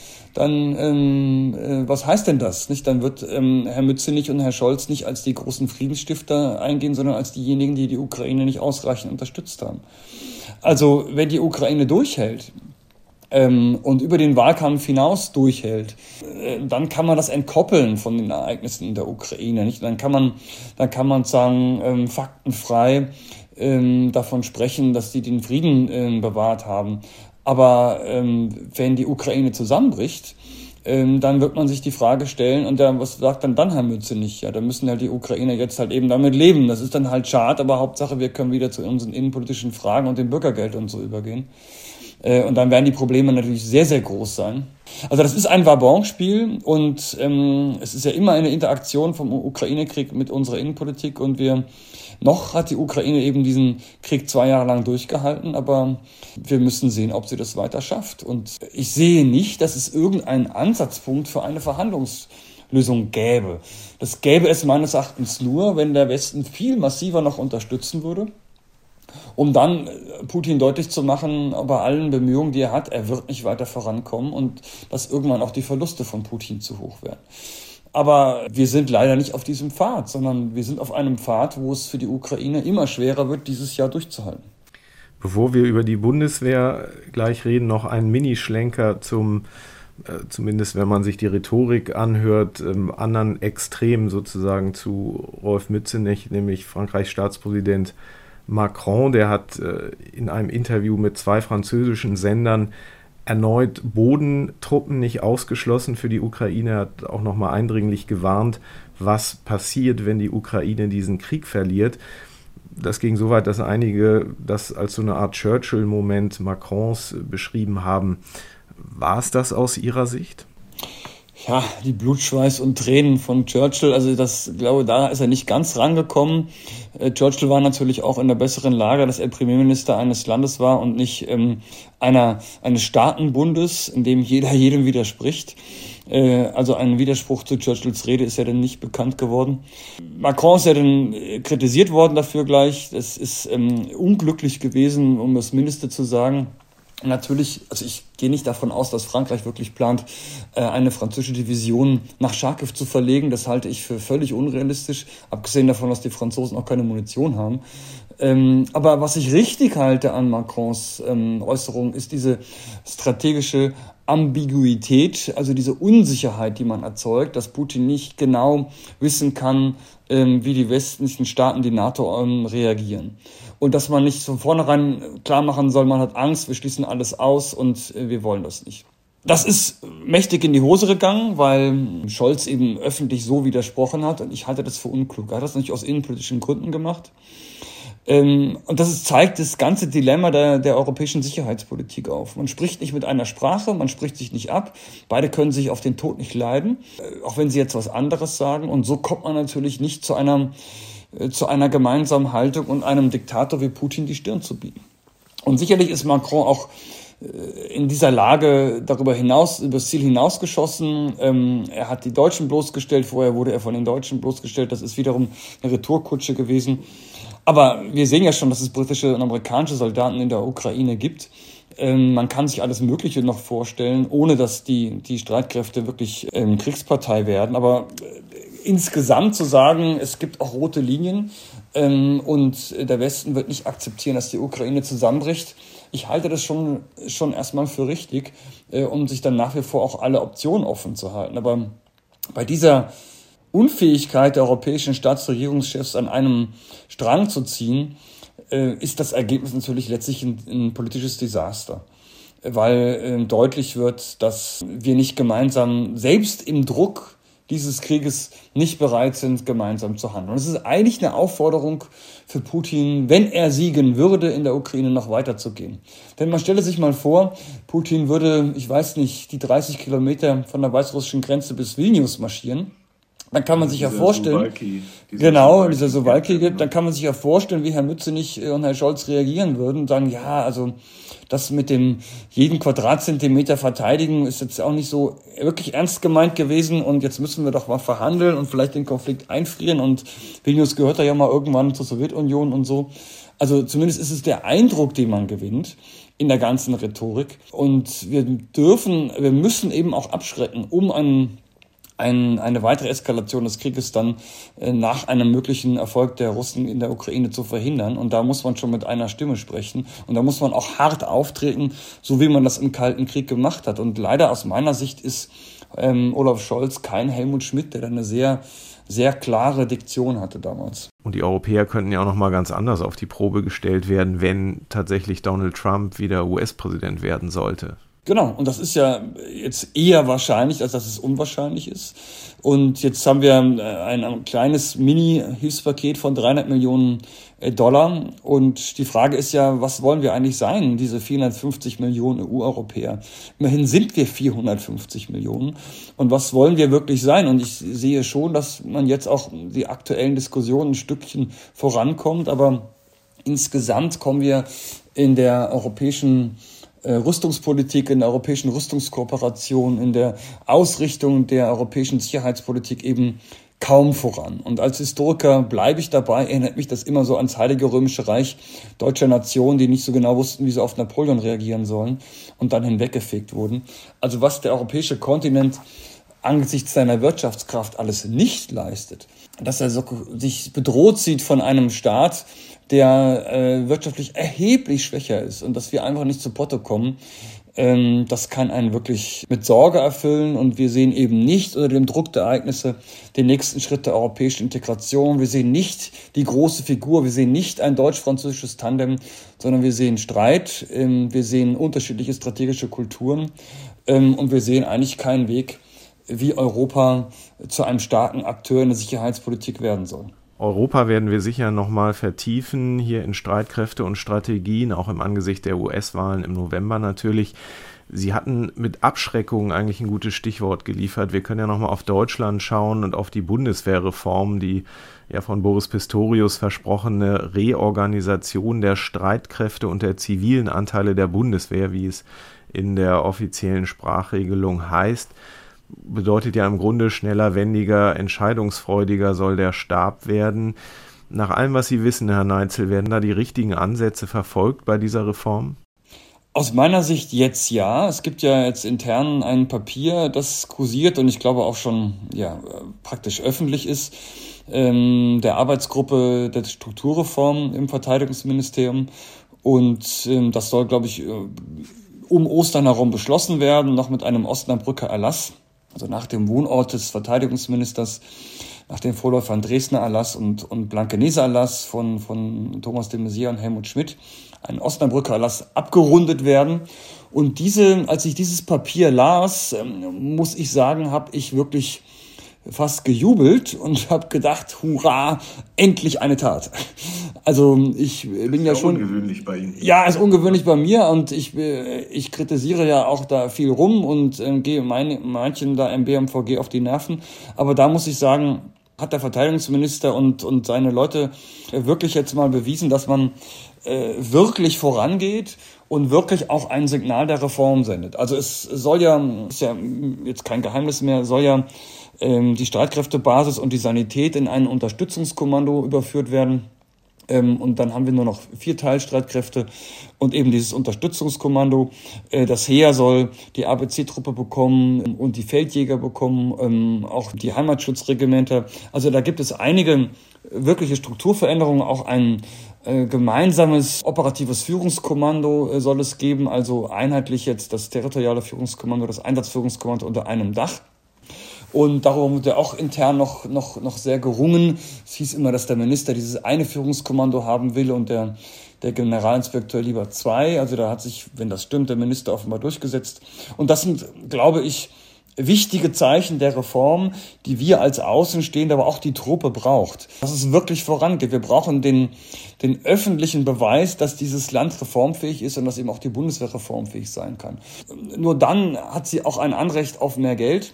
Speaker 1: dann was heißt denn das? Nicht? Dann wird Herr Mützenich und Herr Scholz nicht als die großen Friedensstifter eingehen, sondern als diejenigen, die die Ukraine nicht ausreichend unterstützt haben. Also wenn die Ukraine durchhält, und über den Wahlkampf hinaus durchhält, dann kann man das entkoppeln von den Ereignissen in der Ukraine. Nicht? Dann kann man sagen, faktenfrei davon sprechen, dass die den Frieden bewahrt haben. Aber wenn die Ukraine zusammenbricht, dann wird man sich die Frage stellen, und was sagt dann Herr Mützenich? Ja, da müssen halt die Ukrainer jetzt halt eben damit leben. Das ist dann halt schade, aber Hauptsache, wir können wieder zu unseren innenpolitischen Fragen und dem Bürgergeld und so übergehen. Und dann werden die Probleme natürlich sehr, sehr groß sein. Also das ist ein Wabonspiel und es ist ja immer eine Interaktion vom Ukraine-Krieg mit unserer Innenpolitik und noch hat die Ukraine eben diesen Krieg 2 Jahre lang durchgehalten, aber wir müssen sehen, ob sie das weiter schafft. Und ich sehe nicht, dass es irgendeinen Ansatzpunkt für eine Verhandlungslösung gäbe. Das gäbe es meines Erachtens nur, wenn der Westen viel massiver noch unterstützen würde, um dann Putin deutlich zu machen, bei allen Bemühungen, die er hat, er wird nicht weiter vorankommen und dass irgendwann auch die Verluste von Putin zu hoch werden. Aber wir sind leider nicht auf diesem Pfad, sondern wir sind auf einem Pfad, wo es für die Ukraine immer schwerer wird, dieses Jahr durchzuhalten.
Speaker 2: Bevor wir über die Bundeswehr gleich reden, noch ein Minischlenker zum, zumindest wenn man sich die Rhetorik anhört, anderen Extrem sozusagen zu Rolf Mützenich, nämlich Frankreichs Staatspräsident Macron. Der hat in einem Interview mit 2 französischen Sendern erneut Bodentruppen nicht ausgeschlossen für die Ukraine. Er hat auch nochmal eindringlich gewarnt, was passiert, wenn die Ukraine diesen Krieg verliert. Das ging so weit, dass einige das als so eine Art Churchill-Moment Macrons beschrieben haben. War es das aus Ihrer Sicht?
Speaker 1: Ja, die Blutschweiß und Tränen von Churchill, also das, glaube, da ist er nicht ganz rangekommen. Churchill war natürlich auch in der besseren Lage, dass er Premierminister eines Landes war und nicht eines Staatenbundes, in dem jeder jedem widerspricht. Also ein Widerspruch zu Churchills Rede ist ja dann nicht bekannt geworden. Macron ist ja dann kritisiert worden dafür gleich. Das ist unglücklich gewesen, um das Mindeste zu sagen. Natürlich, also ich gehe nicht davon aus, dass Frankreich wirklich plant, eine französische Division nach Charkiw zu verlegen. Das halte ich für völlig unrealistisch, abgesehen davon, dass die Franzosen auch keine Munition haben. Aber was ich richtig halte an Macrons Äußerung, ist diese strategische Ambiguität, also diese Unsicherheit, die man erzeugt, dass Putin nicht genau wissen kann, wie die westlichen Staaten, die NATO, reagieren. Und dass man nicht von vornherein klar machen soll, man hat Angst, wir schließen alles aus und wir wollen das nicht. Das ist mächtig in die Hose gegangen, weil Scholz eben öffentlich so widersprochen hat und ich halte das für unklug. Er hat das natürlich aus innenpolitischen Gründen gemacht. Und zeigt das ganze Dilemma der europäischen Sicherheitspolitik auf. Man spricht nicht mit einer Sprache, man spricht sich nicht ab. Beide können sich auf den Tod nicht leiden, auch wenn sie jetzt was anderes sagen. Und so kommt man natürlich nicht zu einer gemeinsamen Haltung und einem Diktator wie Putin die Stirn zu bieten. Und sicherlich ist Macron auch in dieser Lage darüber hinaus, über das Ziel hinausgeschossen. Er hat die Deutschen bloßgestellt, vorher wurde er von den Deutschen bloßgestellt. Das ist wiederum eine Retourkutsche gewesen. Aber wir sehen ja schon, dass es britische und amerikanische Soldaten in der Ukraine gibt. Man kann sich alles Mögliche noch vorstellen, ohne dass die Streitkräfte wirklich Kriegspartei werden. Aber insgesamt zu sagen, es gibt auch rote Linien und der Westen wird nicht akzeptieren, dass die Ukraine zusammenbricht. Ich halte das schon erstmal für richtig, um sich dann nach wie vor auch alle Optionen offen zu halten. Aber bei dieser Unfähigkeit der europäischen Staatsregierungschefs an einem Strang zu ziehen, ist das Ergebnis natürlich letztlich ein politisches Desaster. Weil deutlich wird, dass wir nicht gemeinsam, selbst im Druck dieses Krieges, nicht bereit sind, gemeinsam zu handeln. Und es ist eigentlich eine Aufforderung für Putin, wenn er siegen würde, in der Ukraine noch weiterzugehen. Denn man stelle sich mal vor, Putin würde, ich weiß nicht, die 30 Kilometer von der weißrussischen Grenze bis Vilnius marschieren. Dann kann man sich ja vorstellen, dieser Suwalki gibt, dann kann man sich ja vorstellen, wie Herr Mützenich und Herr Scholz reagieren würden und sagen, ja, also das mit dem jeden Quadratzentimeter verteidigen ist jetzt auch nicht so wirklich ernst gemeint gewesen und jetzt müssen wir doch mal verhandeln und vielleicht den Konflikt einfrieren und Vilnius gehört ja mal irgendwann zur Sowjetunion und so. Also zumindest ist es der Eindruck, den man gewinnt in der ganzen Rhetorik und wir müssen eben auch abschrecken, um eine weitere Eskalation des Krieges dann nach einem möglichen Erfolg der Russen in der Ukraine zu verhindern. Und da muss man schon mit einer Stimme sprechen. Und da muss man auch hart auftreten, so wie man das im Kalten Krieg gemacht hat. Und leider aus meiner Sicht ist Olaf Scholz kein Helmut Schmidt, der da eine sehr, sehr klare Diktion hatte damals.
Speaker 2: Und die Europäer könnten ja auch noch mal ganz anders auf die Probe gestellt werden, wenn tatsächlich Donald Trump wieder US-Präsident werden sollte.
Speaker 1: Genau, und das ist ja jetzt eher wahrscheinlich, als dass es unwahrscheinlich ist. Und jetzt haben wir ein kleines Mini-Hilfspaket von 300 Millionen Dollar. Und die Frage ist ja, was wollen wir eigentlich sein, diese 450 Millionen EU-Europäer? Immerhin sind wir 450 Millionen. Und was wollen wir wirklich sein? Und ich sehe schon, dass man jetzt auch die aktuellen Diskussionen ein Stückchen vorankommt. Aber insgesamt kommen wir in der europäischen Rüstungspolitik, in der europäischen Rüstungskooperation, in der Ausrichtung der europäischen Sicherheitspolitik eben kaum voran. Und als Historiker bleibe ich dabei, erinnert mich das immer so ans Heilige Römische Reich deutscher Nationen, die nicht so genau wussten, wie sie auf Napoleon reagieren sollen und dann hinweggefegt wurden. Also was der europäische Kontinent angesichts seiner Wirtschaftskraft alles nicht leistet, dass er sich bedroht sieht von einem Staat, der wirtschaftlich erheblich schwächer ist und dass wir einfach nicht zu Potte kommen, Das kann einen wirklich mit Sorge erfüllen und wir sehen eben nicht unter dem Druck der Ereignisse den nächsten Schritt der europäischen Integration. Wir sehen nicht die große Figur, wir sehen nicht ein deutsch-französisches Tandem, sondern wir sehen Streit, wir sehen unterschiedliche strategische Kulturen und wir sehen eigentlich keinen Weg, wie Europa zu einem starken Akteur in der Sicherheitspolitik werden soll.
Speaker 2: Europa werden wir sicher nochmal vertiefen, hier in Streitkräfte und Strategien, auch im Angesicht der US-Wahlen im November natürlich. Sie hatten mit Abschreckung eigentlich ein gutes Stichwort geliefert. Wir können ja nochmal auf Deutschland schauen und auf die Bundeswehrreform, die ja von Boris Pistorius versprochene Reorganisation der Streitkräfte und der zivilen Anteile der Bundeswehr, wie es in der offiziellen Sprachregelung heißt. Bedeutet ja im Grunde schneller, wendiger, entscheidungsfreudiger soll der Stab werden. Nach allem, was Sie wissen, Herr Neitzel, werden da die richtigen Ansätze verfolgt bei dieser Reform?
Speaker 1: Aus meiner Sicht jetzt ja. Es gibt ja jetzt intern ein Papier, das kursiert und ich glaube auch schon praktisch öffentlich ist, der Arbeitsgruppe der Strukturreform im Verteidigungsministerium. Und das soll, glaube ich, um Ostern herum beschlossen werden, noch mit einem Osnabrücker Erlass. Also nach dem Wohnort des Verteidigungsministers, nach dem Vorläufern Dresdner Erlass und Blankeneser Erlass von Thomas de Maizière und Helmut Schmidt, ein Osnabrücker Erlass abgerundet werden. Und als ich dieses Papier las, muss ich sagen, habe ich wirklich fast gejubelt und habe gedacht, hurra, endlich eine Tat. Also ich bin ja schon...
Speaker 6: Ungewöhnlich bei Ihnen.
Speaker 1: Ja, ist ungewöhnlich bei mir und ich kritisiere ja auch da viel rum und gehe manchen da im BMVG auf die Nerven. Aber da muss ich sagen, hat der Verteidigungsminister und seine Leute wirklich jetzt mal bewiesen, dass man wirklich vorangeht und wirklich auch ein Signal der Reform sendet. Also es soll ja, ist ja jetzt kein Geheimnis mehr, soll ja die Streitkräftebasis und die Sanität in ein Unterstützungskommando überführt werden. Und dann haben wir nur noch 4 Teilstreitkräfte und eben dieses Unterstützungskommando. Das Heer soll die ABC-Truppe bekommen und die Feldjäger bekommen, auch die Heimatschutzregimenter. Also da gibt es einige wirkliche Strukturveränderungen, auch ein gemeinsames operatives Führungskommando soll es geben, also einheitlich jetzt das territoriale Führungskommando, das Einsatzführungskommando unter einem Dach. Und darüber wurde auch intern noch sehr gerungen. Es hieß immer, dass der Minister dieses eine Führungskommando haben will und der Generalinspekteur lieber 2. Also da hat sich, wenn das stimmt, der Minister offenbar durchgesetzt. Und das sind, glaube ich, wichtige Zeichen der Reform, die wir als Außenstehende, aber auch die Truppe braucht. Dass es wirklich vorangeht. Wir brauchen den öffentlichen Beweis, dass dieses Land reformfähig ist und dass eben auch die Bundeswehr reformfähig sein kann. Nur dann hat sie auch ein Anrecht auf mehr Geld.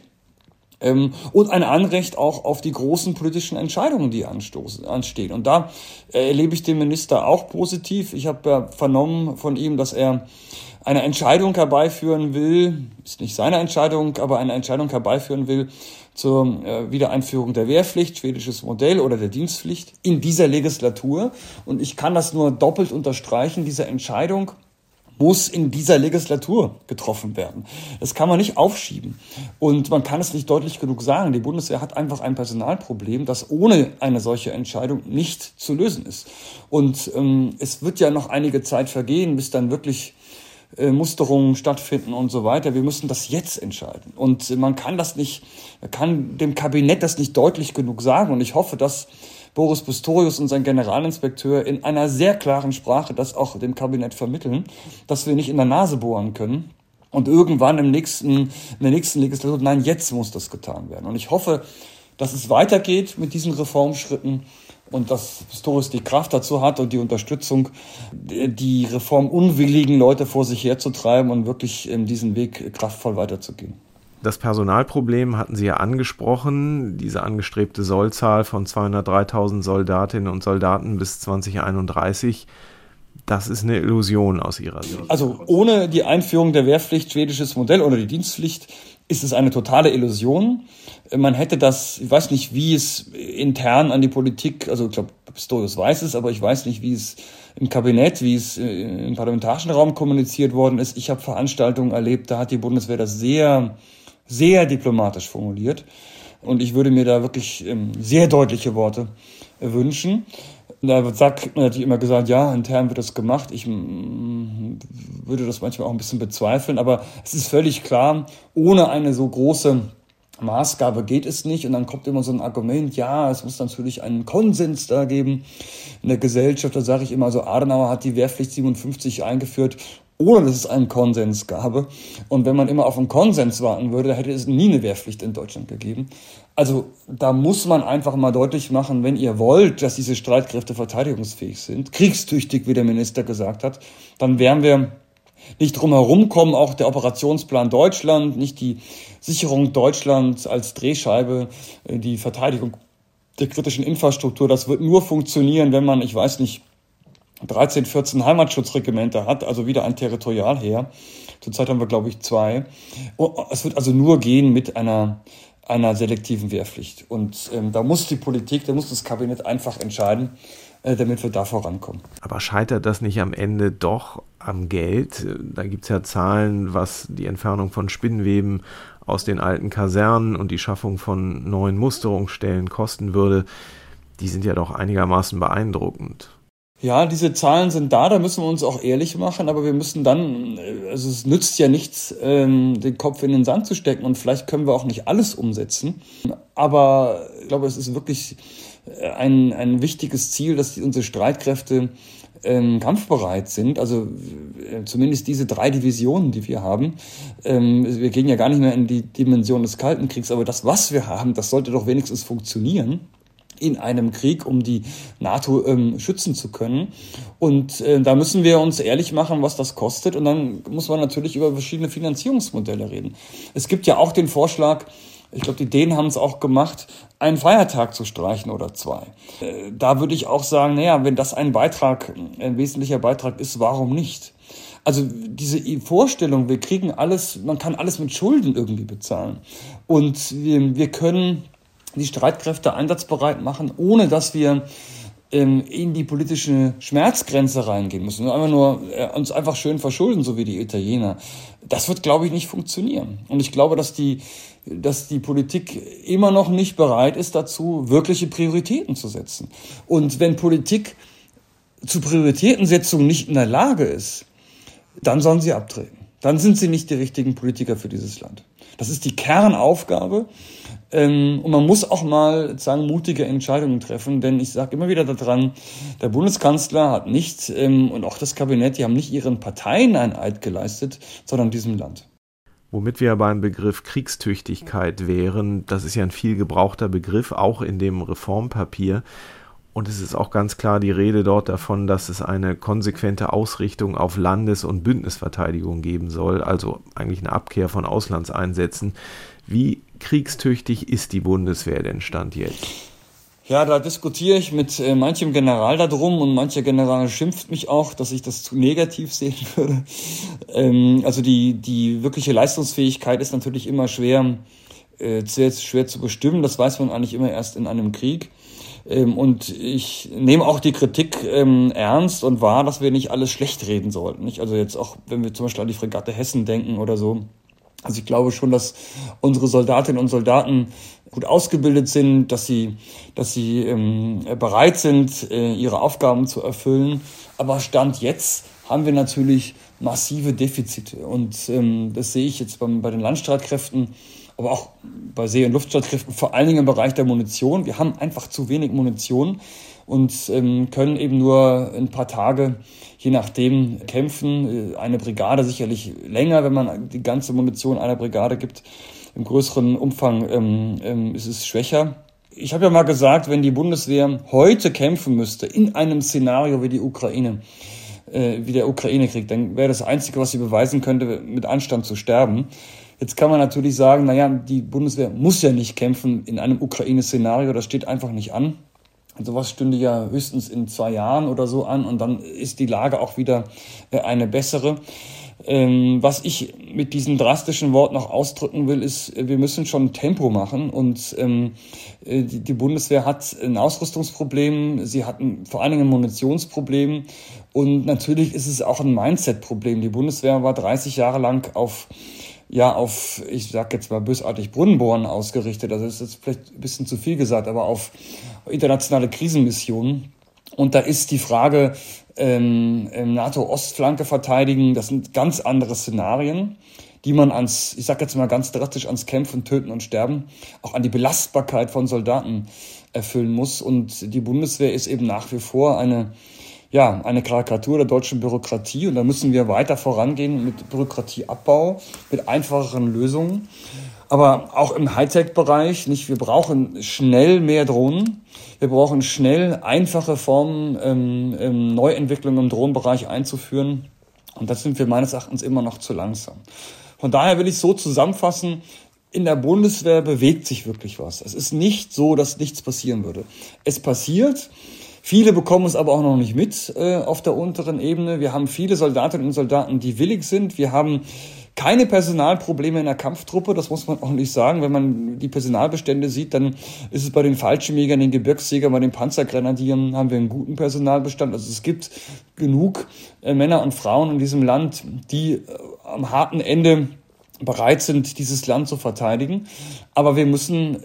Speaker 1: Und ein Anrecht auch auf die großen politischen Entscheidungen, die anstehen. Und da erlebe ich den Minister auch positiv. Ich habe ja vernommen von ihm, dass er eine Entscheidung herbeiführen will, ist nicht seine Entscheidung, aber eine Entscheidung herbeiführen will zur Wiedereinführung der Wehrpflicht, schwedisches Modell oder der Dienstpflicht in dieser Legislatur. Und ich kann das nur doppelt unterstreichen, diese Entscheidung muss in dieser Legislatur getroffen werden. Das kann man nicht aufschieben. Und man kann es nicht deutlich genug sagen. Die Bundeswehr hat einfach ein Personalproblem, das ohne eine solche Entscheidung nicht zu lösen ist. Und es wird ja noch einige Zeit vergehen, bis dann wirklich Musterungen stattfinden und so weiter. Wir müssen das jetzt entscheiden. Und man kann dem Kabinett das nicht deutlich genug sagen. Und ich hoffe, dass Boris Pistorius und sein Generalinspekteur in einer sehr klaren Sprache das auch dem Kabinett vermitteln, dass wir nicht in der Nase bohren können und irgendwann in der nächsten Legislatur, nein, jetzt muss das getan werden. Und ich hoffe, dass es weitergeht mit diesen Reformschritten und dass Pistorius die Kraft dazu hat und die Unterstützung, die reformunwilligen Leute vor sich herzutreiben und wirklich diesen Weg kraftvoll weiterzugehen.
Speaker 2: Das Personalproblem hatten Sie ja angesprochen, diese angestrebte Sollzahl von 203.000 Soldatinnen und Soldaten bis 2031. Das ist eine Illusion aus Ihrer Sicht.
Speaker 1: Also ohne die Einführung der Wehrpflicht, schwedisches Modell oder die Dienstpflicht, ist es eine totale Illusion. Man hätte das, ich weiß nicht, wie es intern an die Politik, also ich glaube, Pistorius weiß es, aber ich weiß nicht, wie es im Kabinett, wie es im parlamentarischen Raum kommuniziert worden ist. Ich habe Veranstaltungen erlebt, da hat die Bundeswehr das sehr, sehr diplomatisch formuliert. Und ich würde mir da wirklich sehr deutliche Worte wünschen. Da hat man natürlich immer gesagt, ja, intern wird das gemacht. Ich würde das manchmal auch ein bisschen bezweifeln, aber es ist völlig klar, ohne eine so große Maßgabe geht es nicht. Und dann kommt immer so ein Argument, ja, es muss natürlich einen Konsens da geben in der Gesellschaft. Da sage ich immer, so Adenauer hat die Wehrpflicht 57 eingeführt, ohne dass es einen Konsens gab. Und wenn man immer auf einen Konsens warten würde, hätte es nie eine Wehrpflicht in Deutschland gegeben. Also da muss man einfach mal deutlich machen, wenn ihr wollt, dass diese Streitkräfte verteidigungsfähig sind, kriegstüchtig, wie der Minister gesagt hat, dann wären wir nicht drum herum kommen, auch der Operationsplan Deutschland, nicht die Sicherung Deutschlands als Drehscheibe, die Verteidigung der kritischen Infrastruktur. Das wird nur funktionieren, wenn man, 13, 14 Heimatschutzregimenter hat, also wieder ein Territorialheer. Zurzeit haben wir, glaube ich, 2. Es wird also nur gehen mit einer selektiven Wehrpflicht. Und da muss die Politik, da muss das Kabinett einfach entscheiden, damit wir da vorankommen.
Speaker 2: Aber scheitert das nicht am Ende doch am Geld? Da gibt es ja Zahlen, was die Entfernung von Spinnweben aus den alten Kasernen und die Schaffung von neuen Musterungsstellen kosten würde. Die sind ja doch einigermaßen beeindruckend.
Speaker 1: Ja, diese Zahlen sind da müssen wir uns auch ehrlich machen, aber wir müssen dann, also es nützt ja nichts, den Kopf in den Sand zu stecken und vielleicht können wir auch nicht alles umsetzen, aber ich glaube, es ist wirklich ein wichtiges Ziel, dass unsere Streitkräfte kampfbereit sind, also zumindest diese 3 Divisionen, die wir haben. Wir gehen ja gar nicht mehr in die Dimension des Kalten Kriegs, aber das, was wir haben, das sollte doch wenigstens funktionieren in einem Krieg, um die NATO schützen zu können. Und da müssen wir uns ehrlich machen, was das kostet. Und dann muss man natürlich über verschiedene Finanzierungsmodelle reden. Es gibt ja auch den Vorschlag, ich glaube, die Dänen haben es auch gemacht, einen Feiertag zu streichen oder 2. Da würde ich auch sagen, wenn das ein wesentlicher Beitrag ist, warum nicht? Also diese Vorstellung, wir kriegen alles, man kann alles mit Schulden irgendwie bezahlen. Und wir können die Streitkräfte einsatzbereit machen, ohne dass wir in die politische Schmerzgrenze reingehen müssen. Einfach nur uns einfach schön verschulden, so wie die Italiener. Das wird, glaube ich, nicht funktionieren. Und ich glaube, dass die Politik immer noch nicht bereit ist dazu, wirkliche Prioritäten zu setzen. Und wenn Politik zu Prioritätensetzung nicht in der Lage ist, dann sollen sie abtreten. Dann sind sie nicht die richtigen Politiker für dieses Land. Das ist die Kernaufgabe. Und man muss auch mal mutige Entscheidungen treffen, denn ich sage immer wieder daran, der Bundeskanzler hat nicht und auch das Kabinett, die haben nicht ihren Parteien einen Eid geleistet, sondern diesem Land.
Speaker 2: Womit wir beim Begriff Kriegstüchtigkeit wären, das ist ja ein viel gebrauchter Begriff, auch in dem Reformpapier. Und es ist auch ganz klar die Rede dort davon, dass es eine konsequente Ausrichtung auf Landes- und Bündnisverteidigung geben soll, also eigentlich eine Abkehr von Auslandseinsätzen. Wie kriegstüchtig ist die Bundeswehr denn Stand jetzt?
Speaker 1: Ja, da diskutiere ich mit manchem General darum und mancher General schimpft mich auch, dass ich das zu negativ sehen würde. Also die wirkliche Leistungsfähigkeit ist natürlich immer schwer zu bestimmen. Das weiß man eigentlich immer erst in einem Krieg. Und ich nehme auch die Kritik ernst und wahr, dass wir nicht alles schlecht reden sollten. Nicht? Also jetzt auch, wenn wir zum Beispiel an die Fregatte Hessen denken oder so. Also ich glaube schon, dass unsere Soldatinnen und Soldaten gut ausgebildet sind, dass sie bereit sind, ihre Aufgaben zu erfüllen. Aber Stand jetzt haben wir natürlich massive Defizite. Und das sehe ich jetzt bei den Landstreitkräften, aber auch bei See- und Luftstreitkräften, vor allen Dingen im Bereich der Munition. Wir haben einfach zu wenig Munition und können eben nur ein paar Tage, je nachdem, kämpfen. Eine Brigade sicherlich länger, wenn man die ganze Munition einer Brigade gibt. Im größeren Umfang ist es schwächer. Ich habe ja mal gesagt, wenn die Bundeswehr heute kämpfen müsste, in einem Szenario wie der Ukraine-Krieg, dann wäre das Einzige, was sie beweisen könnte, mit Anstand zu sterben. Jetzt kann man natürlich sagen, die Bundeswehr muss ja nicht kämpfen in einem Ukraine-Szenario, das steht einfach nicht an. Sowas stünde ja höchstens in 2 Jahren oder so an und dann ist die Lage auch wieder eine bessere. Was ich mit diesen drastischen Worten noch ausdrücken will, ist, wir müssen schon Tempo machen und die Bundeswehr hat ein Ausrüstungsproblem, sie hat vor allen Dingen ein Munitionsproblem und natürlich ist es auch ein Mindset-Problem. Die Bundeswehr war 30 Jahre lang auf, ich sag jetzt mal bösartig, Brunnenbohren ausgerichtet. Also das ist jetzt vielleicht ein bisschen zu viel gesagt, aber auf internationale Krisenmissionen. Und da ist die Frage, NATO-Ostflanke verteidigen, das sind ganz andere Szenarien, die man ich sag jetzt mal ganz drastisch, ans Kämpfen, Töten und Sterben, auch an die Belastbarkeit von Soldaten erfüllen muss. Und die Bundeswehr ist eben nach wie vor eine Karikatur der deutschen Bürokratie. Und da müssen wir weiter vorangehen mit Bürokratieabbau, mit einfacheren Lösungen. Aber auch im Hightech-Bereich, wir brauchen schnell mehr Drohnen. Wir brauchen schnell einfache Formen, Neuentwicklungen im Drohnenbereich einzuführen. Und das sind wir meines Erachtens immer noch zu langsam. Von daher will ich so zusammenfassen, in der Bundeswehr bewegt sich wirklich was. Es ist nicht so, dass nichts passieren würde. Es passiert. Viele bekommen es aber auch noch nicht mit auf der unteren Ebene. Wir haben viele Soldatinnen und Soldaten, die willig sind. Wir haben keine Personalprobleme in der Kampftruppe, das muss man auch nicht sagen. Wenn man die Personalbestände sieht, dann ist es bei den Fallschirmjägern, den Gebirgsjägern, bei den Panzergrenadieren haben wir einen guten Personalbestand. Also es gibt genug Männer und Frauen in diesem Land, die am harten Ende bereit sind, dieses Land zu verteidigen. Aber wir müssen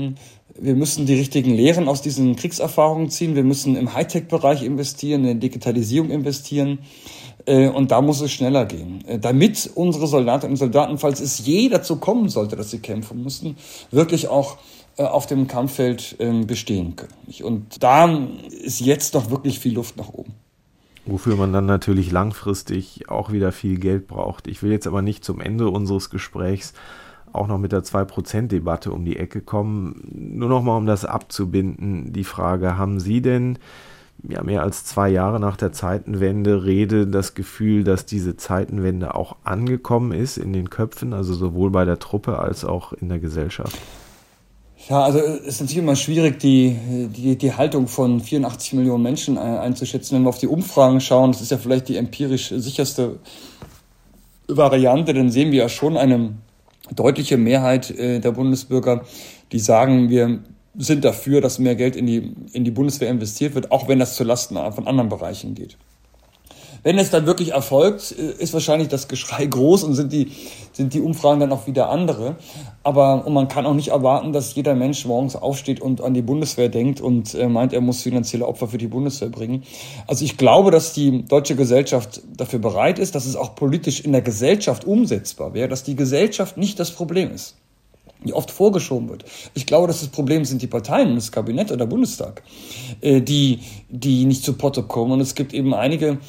Speaker 1: die richtigen Lehren aus diesen Kriegserfahrungen ziehen. Wir müssen im Hightech-Bereich investieren, in die Digitalisierung investieren. Und da muss es schneller gehen, damit unsere Soldatinnen und Soldaten, falls es je dazu kommen sollte, dass sie kämpfen müssen, wirklich auch auf dem Kampffeld bestehen können. Und da ist jetzt noch wirklich viel Luft nach oben.
Speaker 2: Wofür man dann natürlich langfristig auch wieder viel Geld braucht. Ich will jetzt aber nicht zum Ende unseres Gesprächs auch noch mit der 2%-Debatte um die Ecke kommen. Nur noch mal, um das abzubinden, die Frage, haben Sie denn mehr als 2 Jahre nach der Zeitenwende das Gefühl, dass diese Zeitenwende auch angekommen ist in den Köpfen, also sowohl bei der Truppe als auch in der Gesellschaft?
Speaker 1: Ja, also es ist natürlich immer schwierig, die Haltung von 84 Millionen Menschen einzuschätzen. Wenn wir auf die Umfragen schauen, das ist ja vielleicht die empirisch sicherste Variante, dann sehen wir ja schon eine deutliche Mehrheit der Bundesbürger, die sagen, wir sind dafür, dass mehr Geld in die Bundeswehr investiert wird, auch wenn das zulasten von anderen Bereichen geht. Wenn es dann wirklich erfolgt, ist wahrscheinlich das Geschrei groß und sind die Umfragen dann auch wieder andere. Und man kann auch nicht erwarten, dass jeder Mensch morgens aufsteht und an die Bundeswehr denkt und meint, er muss finanzielle Opfer für die Bundeswehr bringen. Also ich glaube, dass die deutsche Gesellschaft dafür bereit ist, dass es auch politisch in der Gesellschaft umsetzbar wäre, dass die Gesellschaft nicht das Problem ist, die oft vorgeschoben wird. Ich glaube, dass das Problem sind die Parteien, das Kabinett oder der Bundestag, die nicht zu Potte kommen. Und es gibt eben einige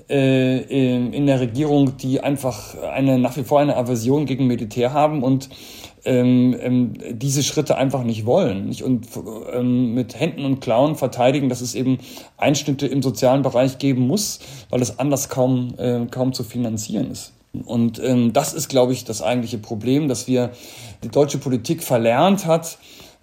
Speaker 1: in der Regierung, die einfach nach wie vor eine Aversion gegen Militär haben und diese Schritte einfach nicht wollen. Und mit Händen und Klauen verteidigen, dass es eben Einschnitte im sozialen Bereich geben muss, weil es anders kaum zu finanzieren ist. Und das ist, glaube ich, das eigentliche Problem, dass die deutsche Politik verlernt hat,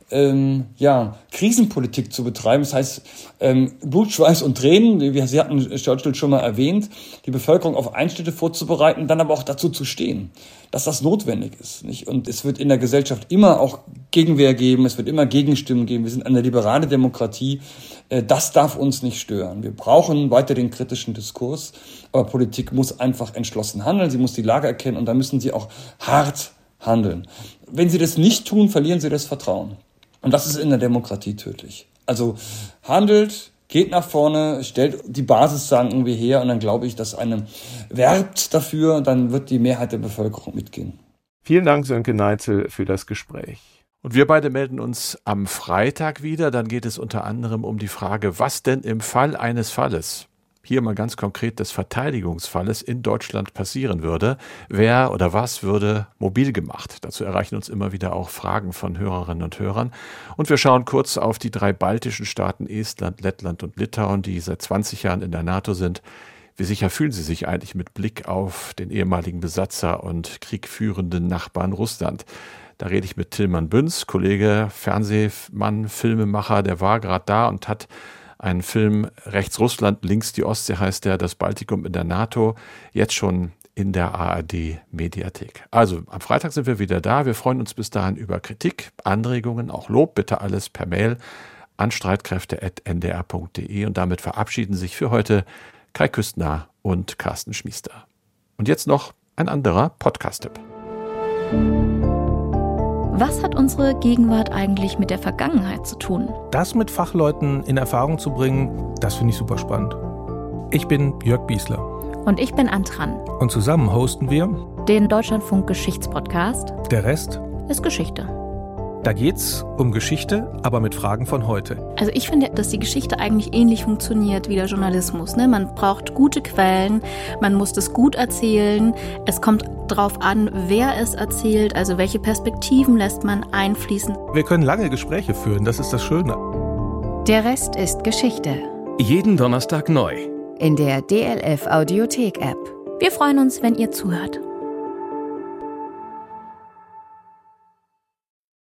Speaker 1: Krisenpolitik zu betreiben. Das heißt, Blut, Schweiß und Tränen, Sie hatten Churchill schon mal erwähnt, die Bevölkerung auf Einschnitte vorzubereiten, dann aber auch dazu zu stehen, dass das notwendig ist, nicht? Und es wird in der Gesellschaft immer auch Gegenwehr geben, es wird immer Gegenstimmen geben. Wir sind eine liberale Demokratie. Das darf uns nicht stören. Wir brauchen weiter den kritischen Diskurs, aber Politik muss einfach entschlossen handeln. Sie muss die Lage erkennen und da müssen sie auch hart handeln. Wenn sie das nicht tun, verlieren sie das Vertrauen. Und das ist in der Demokratie tödlich. Also handelt, geht nach vorne, stellt die Basis, sagen wir, her und dann glaube ich, dass werbt dafür, dann wird die Mehrheit der Bevölkerung mitgehen.
Speaker 2: Vielen Dank, Sönke Neitzel, für das Gespräch.
Speaker 3: Und wir beide melden uns am Freitag wieder. Dann geht es unter anderem um die Frage, was denn im Fall eines Falles, hier mal ganz konkret des Verteidigungsfalles, in Deutschland passieren würde. Wer oder was würde mobil gemacht? Dazu erreichen uns immer wieder auch Fragen von Hörerinnen und Hörern. Und wir schauen kurz auf die 3 baltischen Staaten Estland, Lettland und Litauen, die seit 20 Jahren in der NATO sind. Wie sicher fühlen sie sich eigentlich mit Blick auf den ehemaligen Besatzer und kriegführenden Nachbarn Russland? Da rede ich mit Tilman Büns, Kollege, Fernsehmann, Filmemacher, der war gerade da und hat einen Film Rechts Russland, links die Ostsee heißt der, das Baltikum in der NATO, jetzt schon in der ARD-Mediathek. Also am Freitag sind wir wieder da. Wir freuen uns bis dahin über Kritik, Anregungen, auch Lob, bitte alles per Mail an streitkräfte@ndr.de. Und damit verabschieden sich für heute Kai Küstner und Carsten Schmiester. Und jetzt noch ein anderer Podcast-Tipp.
Speaker 6: Was hat unsere Gegenwart eigentlich mit der Vergangenheit zu tun?
Speaker 7: Das mit Fachleuten in Erfahrung zu bringen, das finde ich super spannend. Ich bin Jörg Biesler.
Speaker 6: Und ich bin Antran.
Speaker 7: Und zusammen hosten wir
Speaker 6: den Deutschlandfunk Geschichtspodcast.
Speaker 7: Der Rest
Speaker 6: ist Geschichte.
Speaker 7: Da geht's um Geschichte, aber mit Fragen von heute.
Speaker 6: Also ich finde, dass die Geschichte eigentlich ähnlich funktioniert wie der Journalismus. Man braucht gute Quellen, man muss das gut erzählen. Es kommt drauf an, wer es erzählt, also welche Perspektiven lässt man einfließen.
Speaker 7: Wir können lange Gespräche führen, das ist das Schöne.
Speaker 8: Der Rest ist Geschichte.
Speaker 9: Jeden Donnerstag neu.
Speaker 8: In der DLF Audiothek-App.
Speaker 6: Wir freuen uns, wenn ihr zuhört.